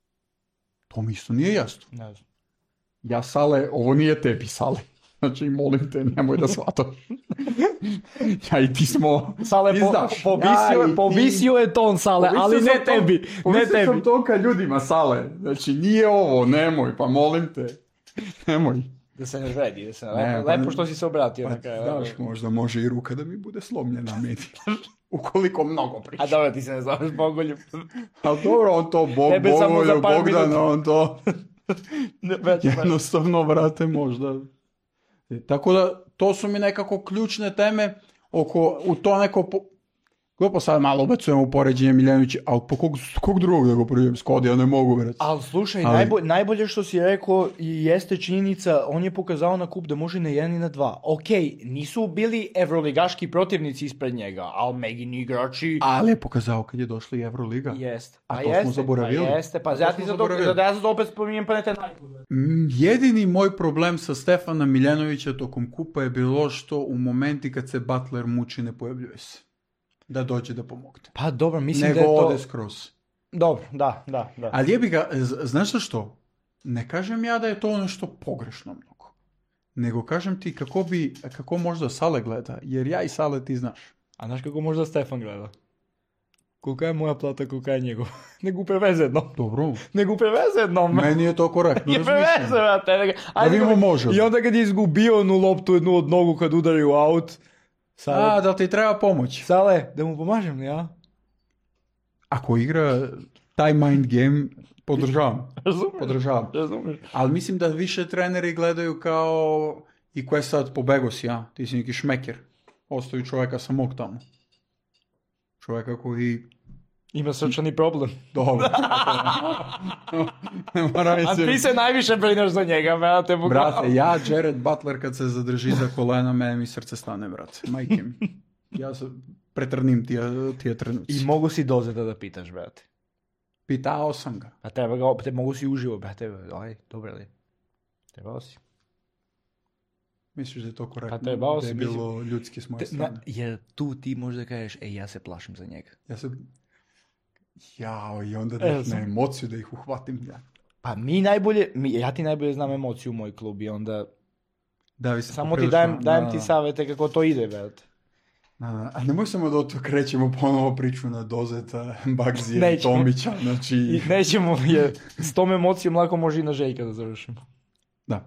To mi isto nije jasno.
Ne znam.
Ja, Sale, ovo nije tebi, Sale. Znači, molim te, nemoj da shvataš. Ja i ti smo...
Sale,
ti znaš.
povisio je ton, Sale, ali
Povisio
ne
sam to-
tebi. Ne
povisio
tebi.
sam to ka ljudima, Sale. Znači, nije ovo, nemoj, pa molim te. Nemoj.
Da se ne vredi, da se ne...
Ne,
lepo
pa-
što si se obratio
Pa,
na kraju.
znaš, možda može i ruka da mi bude slomljena meni. Ukoliko mnogo priča.
A dobro, ti se ne zoveš Bogoljub.
Ali dobro, on to
Tebe samo za par
Bogdan,
minuta.
on to jednostavno, vrate, možda. Tako da, to su mi nekako ključne teme u to neko... Glupo sad malo ubacujem u poređenje Miljanovića, ali po kog drugog da go prijem s Kodi, ja ne mogu verati.
Ali slušaj,
Ali-
najbolje što si rekao i jeste činjenica, on je pokazao na kup da može na 1 i na 2. Okej, nisu bili evroligaški protivnici ispred njega, ali Megini igrači...
Ali je pokazao kad je došla i Euroliga.
Jeste.
A to smo zaboravili.
Pa jeste, pa
To
ja
smo
ti za
zaboravili.
da ja sad opet spominjem pa ne te najbolje.
Jedini moj problem sa Stefana Miljanovića tokom kupa je bilo što u momenti kad se Butler muči ne pojavljuje se. Da dođe da pomogne.
Pa dobro, mislim
Nego
da je to...
ode skroz.
Dobro, da.
Ali jebi ga, znaš što? Ne kažem ja da je to nešto pogrešno mnogo. Nego kažem ti kako možda Sale gleda, jer ja i Sale ti znaš.
A znaš kako možda Stefan gleda? Kolika je moja plata, kolika je njegov? Nego preveze jednom.
Dobro,
Nego preveze jednom.
meni je to korektno
Je preveze,
razmišljanje.
brate.
Da vidimo može.
I onda kad je izgubio onu loptu jednu od nogu kad udari u aut, Sale,
Da ti treba pomoć.
Sale, da mu pomažem li ja?
Ako igra taj mind game, podržavam.
Razumeš?
Ali mislim da više treneri gledaju kao i ko je sad pobego si, ja? Ti si neki šmeker. Ostavi čovjeka samog tamo. Čovjeka koji...
Ima srčani problem.
Dobro. Ne mora mi
A
se...
ti se najviše brineš za njega, brate.
Brate, ja, Jared Butler, kad se zadrži za kolena, mene mi srce stane, brate. Majke mi. Ja se pretrnim tije trenuci.
I mogu si dozeta da pitaš, brate.
Pitao sam ga.
A treba ga, te mogu si uživo, brate. Aj, dobro li? Trebao si.
Misliš da je to korektno?
Pa trebao
da je
si,
bilo ljudski s moje strane.
Jer tu ti možda kažeš, ja se plašim za njega.
Ja se... Jao, i onda
Evo
na emociju da ih uhvatim. Ja.
Pa ja ti najbolje znam emociju u moj klub i onda
Da, vi se
samo ti
poprilično-
dajem ti savjete kako to ide, brate.
Da. A nemoj samo da od to krećemo ponovo priču na Dozeta, Bagzija i
Nećemo.
Tomića. Znači,
I nećemo, jer s tom emocijom lako može i na Željka da završimo.
da.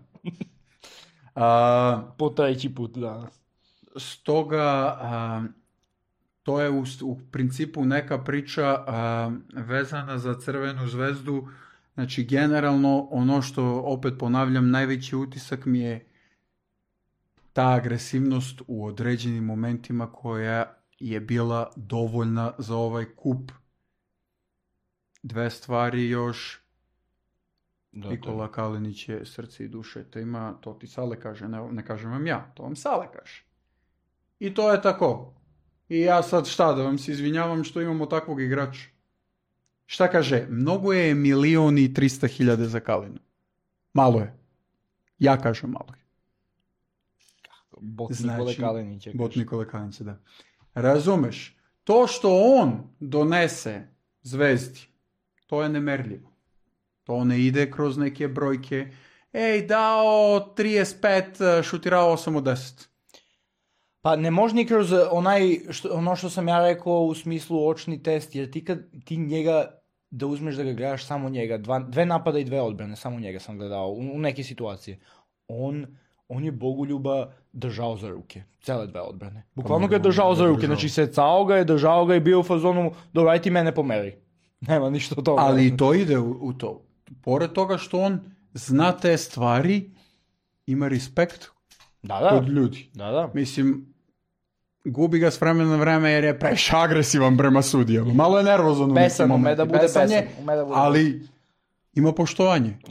Po treći put danas.
Stoga, to je u principu neka priča vezana za Crvenu zvezdu. Znači, generalno, ono što, opet ponavljam, najveći utisak mi je ta agresivnost u određenim momentima koja je bila dovoljna za ovaj kup. Dve stvari još. Nikola Kalinić je srce i duše. To ti Sale kaže, ne kažem vam ja, to vam Sale kaže. I to je tako. I ja sad šta, da vam se izvinjavam što imamo takvog igrača. Šta kaže? Mnogo je 1.300.000 za Kalinu. Malo je. Ja kažem malo je.
Bot Nikole Kalinića.
Bot Nikole Kalinića, da. Razumeš? To što on donese Zvezdi, to je nemerljivo. To ne ide kroz neke brojke. Ej, dao 35, šutirao 8 od 10.
Pa ne može ni kroz ono što sam ja rekao u smislu očni test, jer ti njega da uzmeš da ga gledaš samo njega, dve napada i dve odbrane, samo njega sam gledao u neke situacije. On je Bogoljuba držao za ruke, cele dve odbrane. Bukvalno ga je držao za ruke, znači secao ga je, držao ga i bio u fazonu, dobro, aj ti mene pomeri. Nema ništa od toga.
Ali to ide u to. Pored toga što on zna te stvari, ima respekt kod ljudi.
Da.
Mislim, gubi ga s vremena na vreme jer je previše agresivan prema sudijama. Malo je nervozan u nekim
Besan,
momentima.
ume da bude besan.
Ali ima poštovanje.
Yes.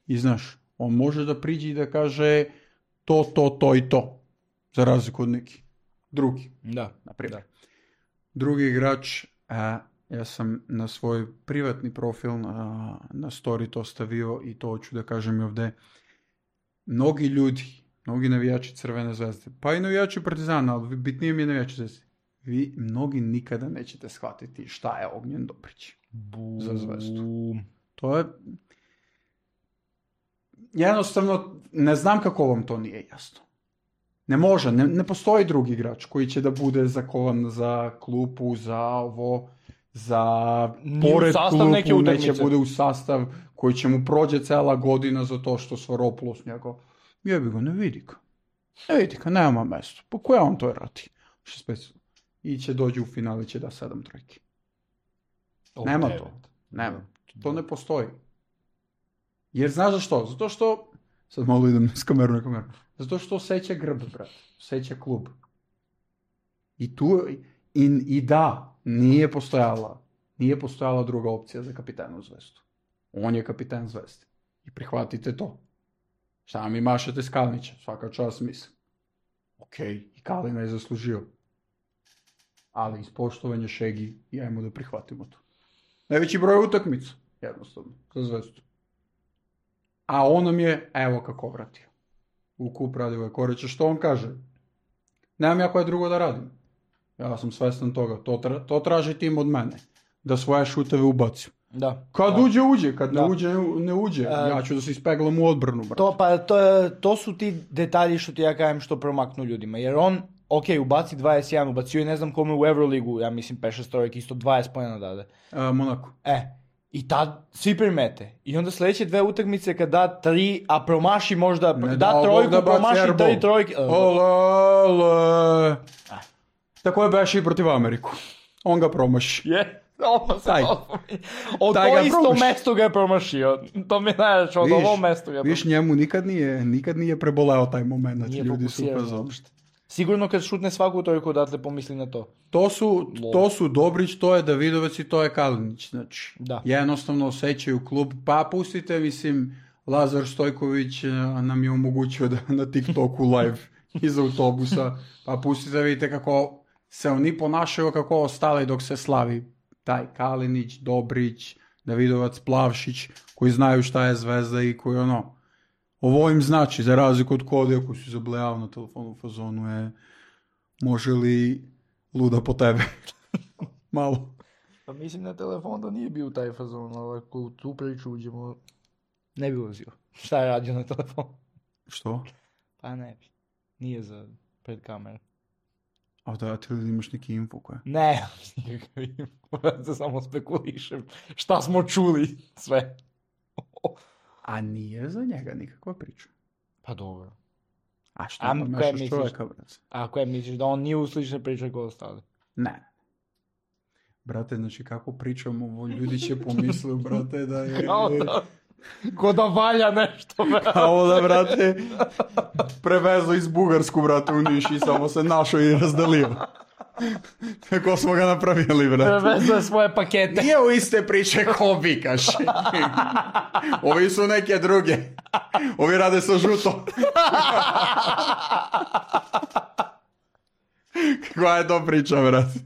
I znaš, on može da priđe i da kaže to i to. Za razliku od neki drugi.
Da.
Na primjer. Drugi igrač, ja sam na svoj privatni profil na story to stavio i to hoću da kažem i ovde. Mnogi ljudi, mnogi navijači Crvene zvezde, pa i navijači Partizana, ali bitnije mi je navijači Zvezde. Vi mnogi nikada nećete shvatiti šta je Ognjen Dobrić za Zvezdu. To je... Jednostavno, ne znam kako vam to nije jasno. Ne može, ne postoji drugi igrač koji će da bude zakovan za klupu, za ovo, za pored klupu, neće bude u sastav, koji će mu prođe cela godina za to što Svaropoulos njega. Jebi ga, ne vidi ga, nema mesto. Pa koja on to radi? I će dođe u final i će da 7 trojki. Nema to. Nema. To ne postoji. Jer znaš zašto? Zato što, sad malo idem s kameru na kameru, zato što osjeća grb, brat. Osjeća klub. I tu, i da, nije postojala druga opcija za kapitana u Zvezdu. On je kapitan Zvezde. I prihvatite to. Šta mi mašete s Kalinića? Svaka čast mislim. Okej, i Kalina je zaslužio. Ali iz poštovanja Šegi i ajmo da prihvatimo to. Najveći broj utakmica, jednostavno, za Zvezdu. A on nam je, evo kako vratio. U kup Radivoja Korića, što on kaže? Nemam ja koje drugo da radim. Ja sam svestan toga, to traži tim od mene. Da svoje šuteve ubacim.
Da.
Kad uđe, kad ne uđe. Ja ću da se ispeglam u odbranu, brate.
To su ti detalji što ti ja kažem što promaknu ljudima. Jer on, ubaci 21, ubacio je ne znam kome u Euroligu, ja mislim 5-6 trojki, isto 20 pojena dade.
Monaco.
I tad svi primete. I onda sljedeće 2 utakmice kad da 3, a promaši možda, da trojku, promaši 3 trojke.
Tako je beš i protiv Ameriku. On ga promaši.
Od to isto mesto ga je promašio. To mi najveće, od ovo mesto ga je promašio.
Viš, njemu nikad nije preboleo taj moment. Znači, ljudi su upazali.
Sigurno kad šutne svaku trojku odatle pomisli na to.
To su Dobrić, to je Davidovac i to je Kalinić. Znači, jednostavno osjećaju klub. Pa pustite, mislim, Lazar Stojković nam je omogućio da na TikToku live iz autobusa. Pa pustite, vidite kako se oni ponašaju, kako ostali dok se slavi. Taj Kalinić, Dobrić, Davidovac, Plavšić, koji znaju šta je Zvezda i koji ovo im znači, za razliku od Kodija koji si zablejao na telefonu u fazonu je može li luda po tebe? Malo.
Pa mislim na telefon da nije bio taj fazon, ali ako u tu priču uđemo, ne bi ulazio. Šta je radio na telefon?
Što?
Pa ne bi. Nije za pred kamerom.
A da ti li imaš neki info koja?
Ne, nikakav info. Ja se samo spekulišem. Šta smo čuli? Sve.
A nije za njega nikakva priča.
Pa dobro.
A što pomešaš čovjeka, brate?
A koje misliš da on nije u slične priče kao ostali?
Ne. Brate, znači kako pričamo, ljudi će pomisliti, brate, da je...
Ko da valja nešto, brate.
Kao da, brate, prevezo iz Bugarsku, brate, u Niš i samo se našao i razdelio. Kako smo ga napravili, brate.
Prevezo je svoje pakete.
Nije u iste priče ko vikaš. Ovi su neke druge. Ovi rade sa žuto. Koja je to priča, brate.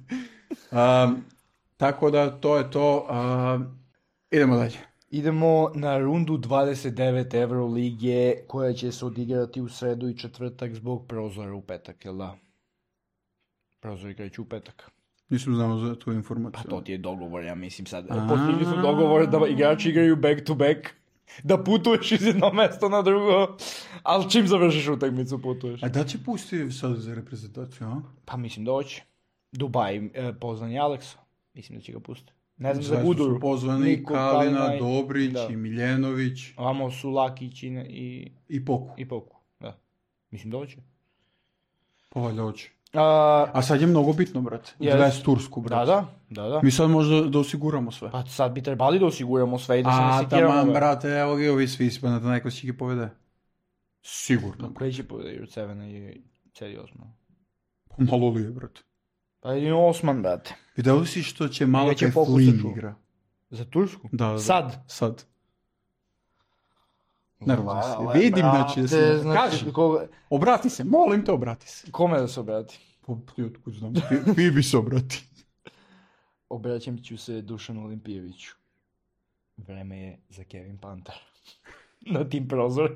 Tako da, to je to. Idemo dalje.
Idemo na rundu 29 Euroligije koja će se odigrati u sredu i četvrtak zbog prozora u petak, jel da? Prozori kreću u petak.
Nisam znao za tu informaciju.
Pa to ti je dogovor, ja mislim sad. Postigli su dogovor da igrači igraju back to back, da putuješ iz jedno mesto na drugo, ali čim završiš utakmicu putuješ.
A da će pusti sad za reprezentaciju, a?
Pa mislim da hoće. Dubaj, pozvan je Aleksa. Mislim da će ga pustiti. Ne znam za Buduru.
Su pozvani Kalina, Dobrić i Miljenović.
Vamo su Lakić
i Poku.
I Poku, da. Mislim da hoće.
Pa valjda hoće. A sad je mnogo bitno, brate. Yes. Tursku, brate.
Da.
Mi sad možda da osiguramo sve.
Pa sad bi trebali da osiguramo sve i da se ne sekiramo.
Taman, brate, evo ga ovi svi ispane, da neko će ih povede. Sigurno.
Koji će povede? Crvena i celi Osman.
Pa malo li je, brate.
Pa je Osman, brate.
Videli si što će malo kaj Flynn igra?
Za Tursku?
Da.
Sad?
Sad. Nervozan si.
Ale,
Vidim,
brate,
znači, kaži. Obrati se, molim te, obrati se.
Kome da se obrati?
Pa, ti otkud znam, ti bi se obrati.
Obraćam ću se Dušanu Olimpijeviću. Vreme je za Kevin Panter. Na tim prozor.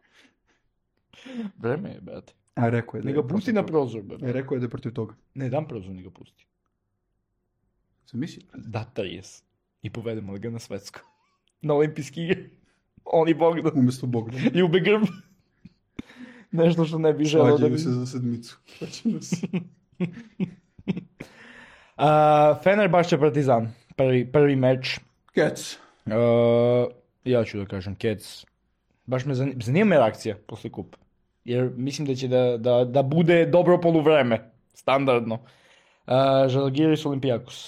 Vreme je, brate.
A rekao je da
Ne
je
ga pusti
protiv
na
toga.
prozor, brate.
Rekao je da je protiv toga.
Ne dam prozor, ne ga pusti.
Sam misli?
Da 30. I povedemo li ga na svetsko. Na olimpijski igre. On i Bogdan.
Umjesto Bogdana.
Ljube grb. Nešto što ne bi želeo da
Svađaju
bi...
se za sedmicu. Svađaju se.
Fenerbahče Partizan. Prvi meč.
Kec.
Ja ću da kažem Kec. Baš me zanima me reakcija posle kupa. Jer mislim da će da bude dobro poluvreme. Standardno. Žalgiris Olimpijakos.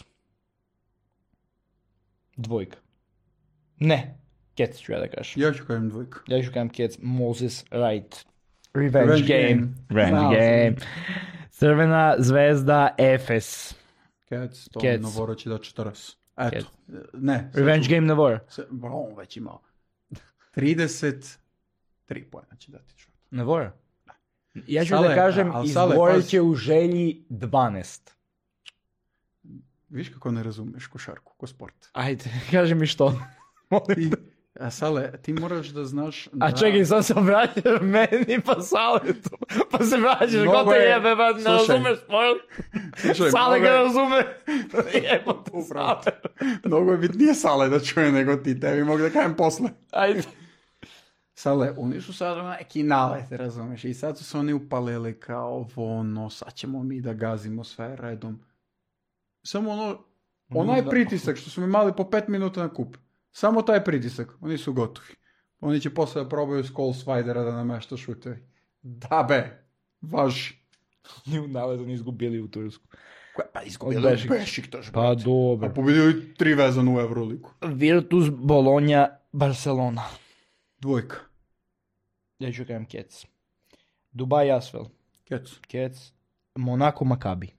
Dvojka. Ne. Kec ću ja da kažem.
Ja ću kažem dvojka.
Ja ću kažem Kec. Moses Wright. Revenge
Revenge
game.
game.
Revenge
Znao
game. Crvena zvezda Efes.
Kec, to
Kec.
Novoro će da 40. Eto.
Kec.
Ne.
Revenge game Navora.
On već imao. 33 pojena će dati čovjek.
Navora? Ja ću
Sale,
da kažem,
ali Sale,
izborit
pazi.
će u želji 12.
Viš kako ne razumeš košarku, ko sport.
Ajde, kaži mi što.
Ti, Sale, ti moraš da znaš da...
A čekaj, sad se obraćaš meni pa Saletu. Pa se vraćaš,
Mnogo
ko te
je-
jebe, ba, ne
Slušaj.
razumeš sport.
Slušaj,
Sale
mnogo
ga
je-
razume. Jebote,
Upravo.
Sale.
Mnogo je bitnije Sale da čuje nego ti, tebi mogu da kažem posle.
Ajde.
Sale, oni su sad neki nalet, razumeš, i sad su se oni upalili kao ono, sad ćemo mi da gazimo sve redom. Samo onaj
Da.
pritisak što smo imali po 5 minuta na kup, samo taj pritisak, oni su gotovi. Oni će posle da probaju Skull Swidera da namešta šutevi. Da be, važi.
Ni u naletu ni izgubili u Tursku.
Pa
Od
izgubili
Bešiktaša.
Bešiktaš,
Pa
brate.
dobro.
A pobedili 3 vezano u Euroligu.
Virtus Bologna Barcelona.
Dvojka.
Ja ću kažem Kec. Dubai Asvel.
Kec.
Kec. Monaco Maccabi.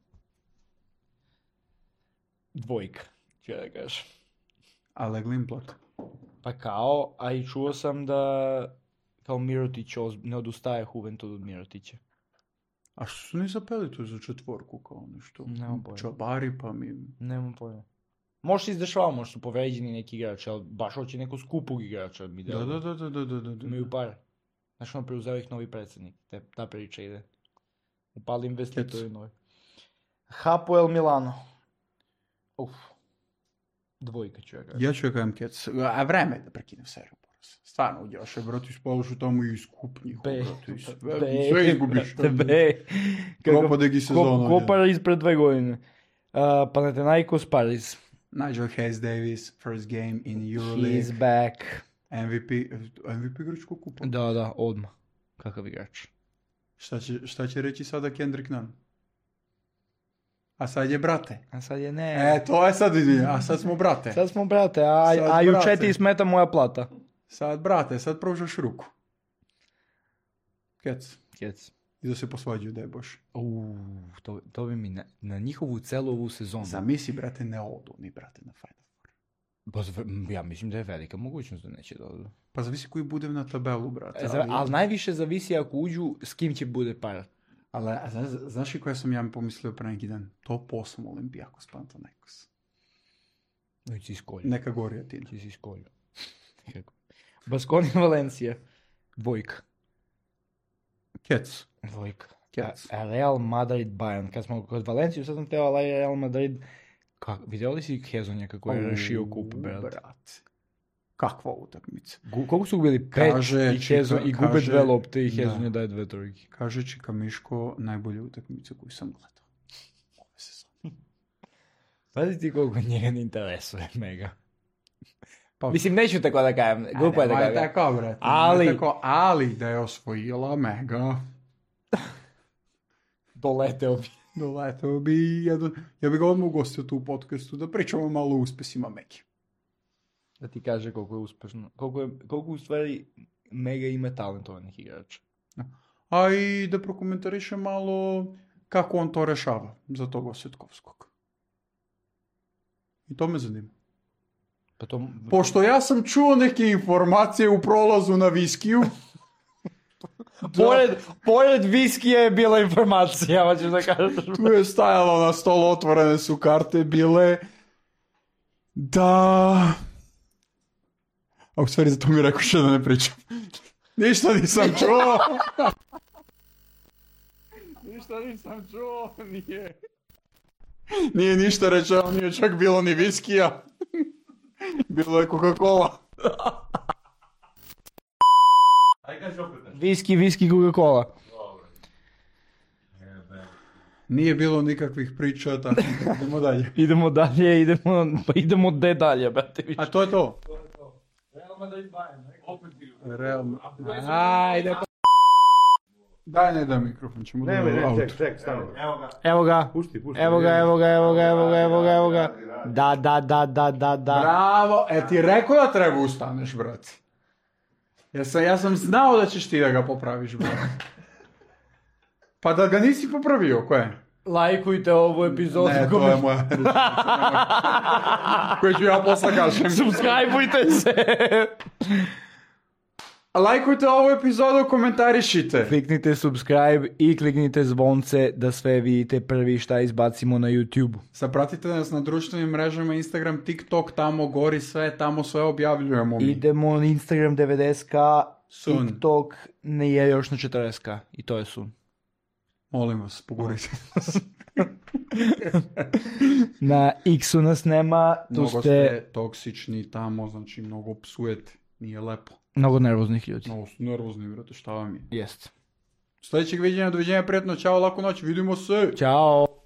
Dvojka. Ću ja da kažem.
Ale Glimplat.
Pa kao, a i čuo sam da kao Mirotić ne odustaje Juventud od Mirotića.
A što su ni zapeli tu za četvorku kao nešto?
Nemam pojma.
Čabari pa mi...
Nemam pojma. Možda se izdešava, možda su povređeni neki igrači, ali baš hoće nekog skupog igrača. Mi
Da.
Imaju pare. Znaš, on preuzeo ih novi predsjednik. Ta priča ide. Upali investitori novi. Hapoel Milano. Uf. Dvojka ću ja kažem.
Ja ću ja kažem Kec. A vreme je da prekinem seriju. Boris. Stvarno uđeš, brati, spalošu tamo i iskup njih.
Be.
Sve izgubiš.
Be.
Propade gi sezona.
Ko Pariz pred 2 godine. Panathinaikos Pariz.
Nigel Hayes Davis, first game in
He's
Euroleague.
back.
MVP grčkog kupa.
Da, odmah. Kakav igrač.
Šta će reći sada Kendrick Nunn? A sad je brate.
A sad je ne.
To je sad izvinja, a sad smo brate.
Sad smo brate,
Sad
a ju
brate.
ti smeta moja plata.
Sad brate, sad pružaš ruku. Kec.
Kec.
I da se posvađaju, daj boš.
To bi mi na njihovu celu ovu sezonu.
Zamisli, brate, ne odu ni, brate, na Final Four.
Ja mislim da je velika mogućnost da neće da odu.
Pa zavisi koji bude na tabelu, brate.
Ali najviše zavisi ako uđu s kim će bude par.
Ali, znaš i koja sam ja pomislio pre neki dan? To poslom Olimpijakos Panathinaikos.
No si iskolju.
Neka gorija tina.
Ti si iskolju. Baskonia Valencija. Dvojka.
Kec.
Dvojka.
Kec.
Real Madrid Bayern. Kad smo kod Valenciju, sad sam teo Real Madrid. Vidjeli li si Hezonja kako je rešio kup, brate?
Kakva utakmica.
Koliko su gubili? 5
Kaže
i Hezon i gube
kaže-
2 lopte i
da.
Hezonja daje 2 trojke.
Kaže Čika Miško, najbolja utakmica koju sam gledao. Ove sezone.
Pazi ti koliko njega ne interesuje, mega.
Pa-
Mislim, neću tako da kajem, glupo je da
Nemoj
kajem.
tako, brate.
Ali-
Nemoj tako, ali da je osvojila Mega.
Doleteo bi.
Doletao bi jedan... Ja bi ga odmah ugostio tu u podcastu da pričamo malo o uspesima Megi.
Da ti kaže koliko je uspešno. Koliko u stvari mega ima talentovanih igrača.
A i da prokomentariše malo kako on to rešava za tog Osjetkovskog. I to me zanima.
Pa to...
Pošto ja sam čuo neke informacije u prolazu na viskiju,
Pored viskija je bila informacija, hoćeš da kažeš.
tu je stajalo na stolu, otvorene su karte bile, da... A u stvari za to mi rekao što da ne pričam. Ništa nisam čuo. Ništa nisam čuo, nije. Nije ništa rečeno, nije čak bilo ni viskija. Bilo je Coca-Cola.
Aj kaži opet nešto.
Viski, Coca-Cola.
Nije bilo nikakvih priča, tako idemo dalje.
Idemo dalje, idemo dalje, brate.
A to je to.
Real Madrid Bayern.
Realno. Ajde. Daj ne da mikrofon, ćemo da auto.
Ček, stavi.
Evo ga.
Pusti.
Evo ga. Da.
Bravo, ti rekao da treba ustaneš, brate. Ja sam znao da ćeš ti da ga popraviš, brate. Pa da ga nisi popravio, ko je?
Lajkujte ovu epizodu.
Ne, to je moja rečenica. Koju ću ja posle kažem.
Subscribeujte se.
Lajkujte ovu epizodu, komentarišite.
Kliknite subscribe i kliknite zvonce da sve vidite prvi šta izbacimo na YouTube.
Zapratite nas na društvenim mrežama, Instagram, TikTok, tamo gori sve, tamo sve objavljujemo mi.
Idemo na Instagram 90k,
Soon.
TikTok ne je još na 40k i to je soon.
Molim vas, pogurite.
Na X-u nas nema, tu
Mnogo
ste
toksični tamo, znači mnogo psujete. Nije lepo.
mnogo nervoznih ljudi.
Mnogo su nervozni, brate, šta vam je?
Jest.
Sljedećeg viđenja, doviđenja, prijatno, čao, laku noć, vidimo se!
Ćao.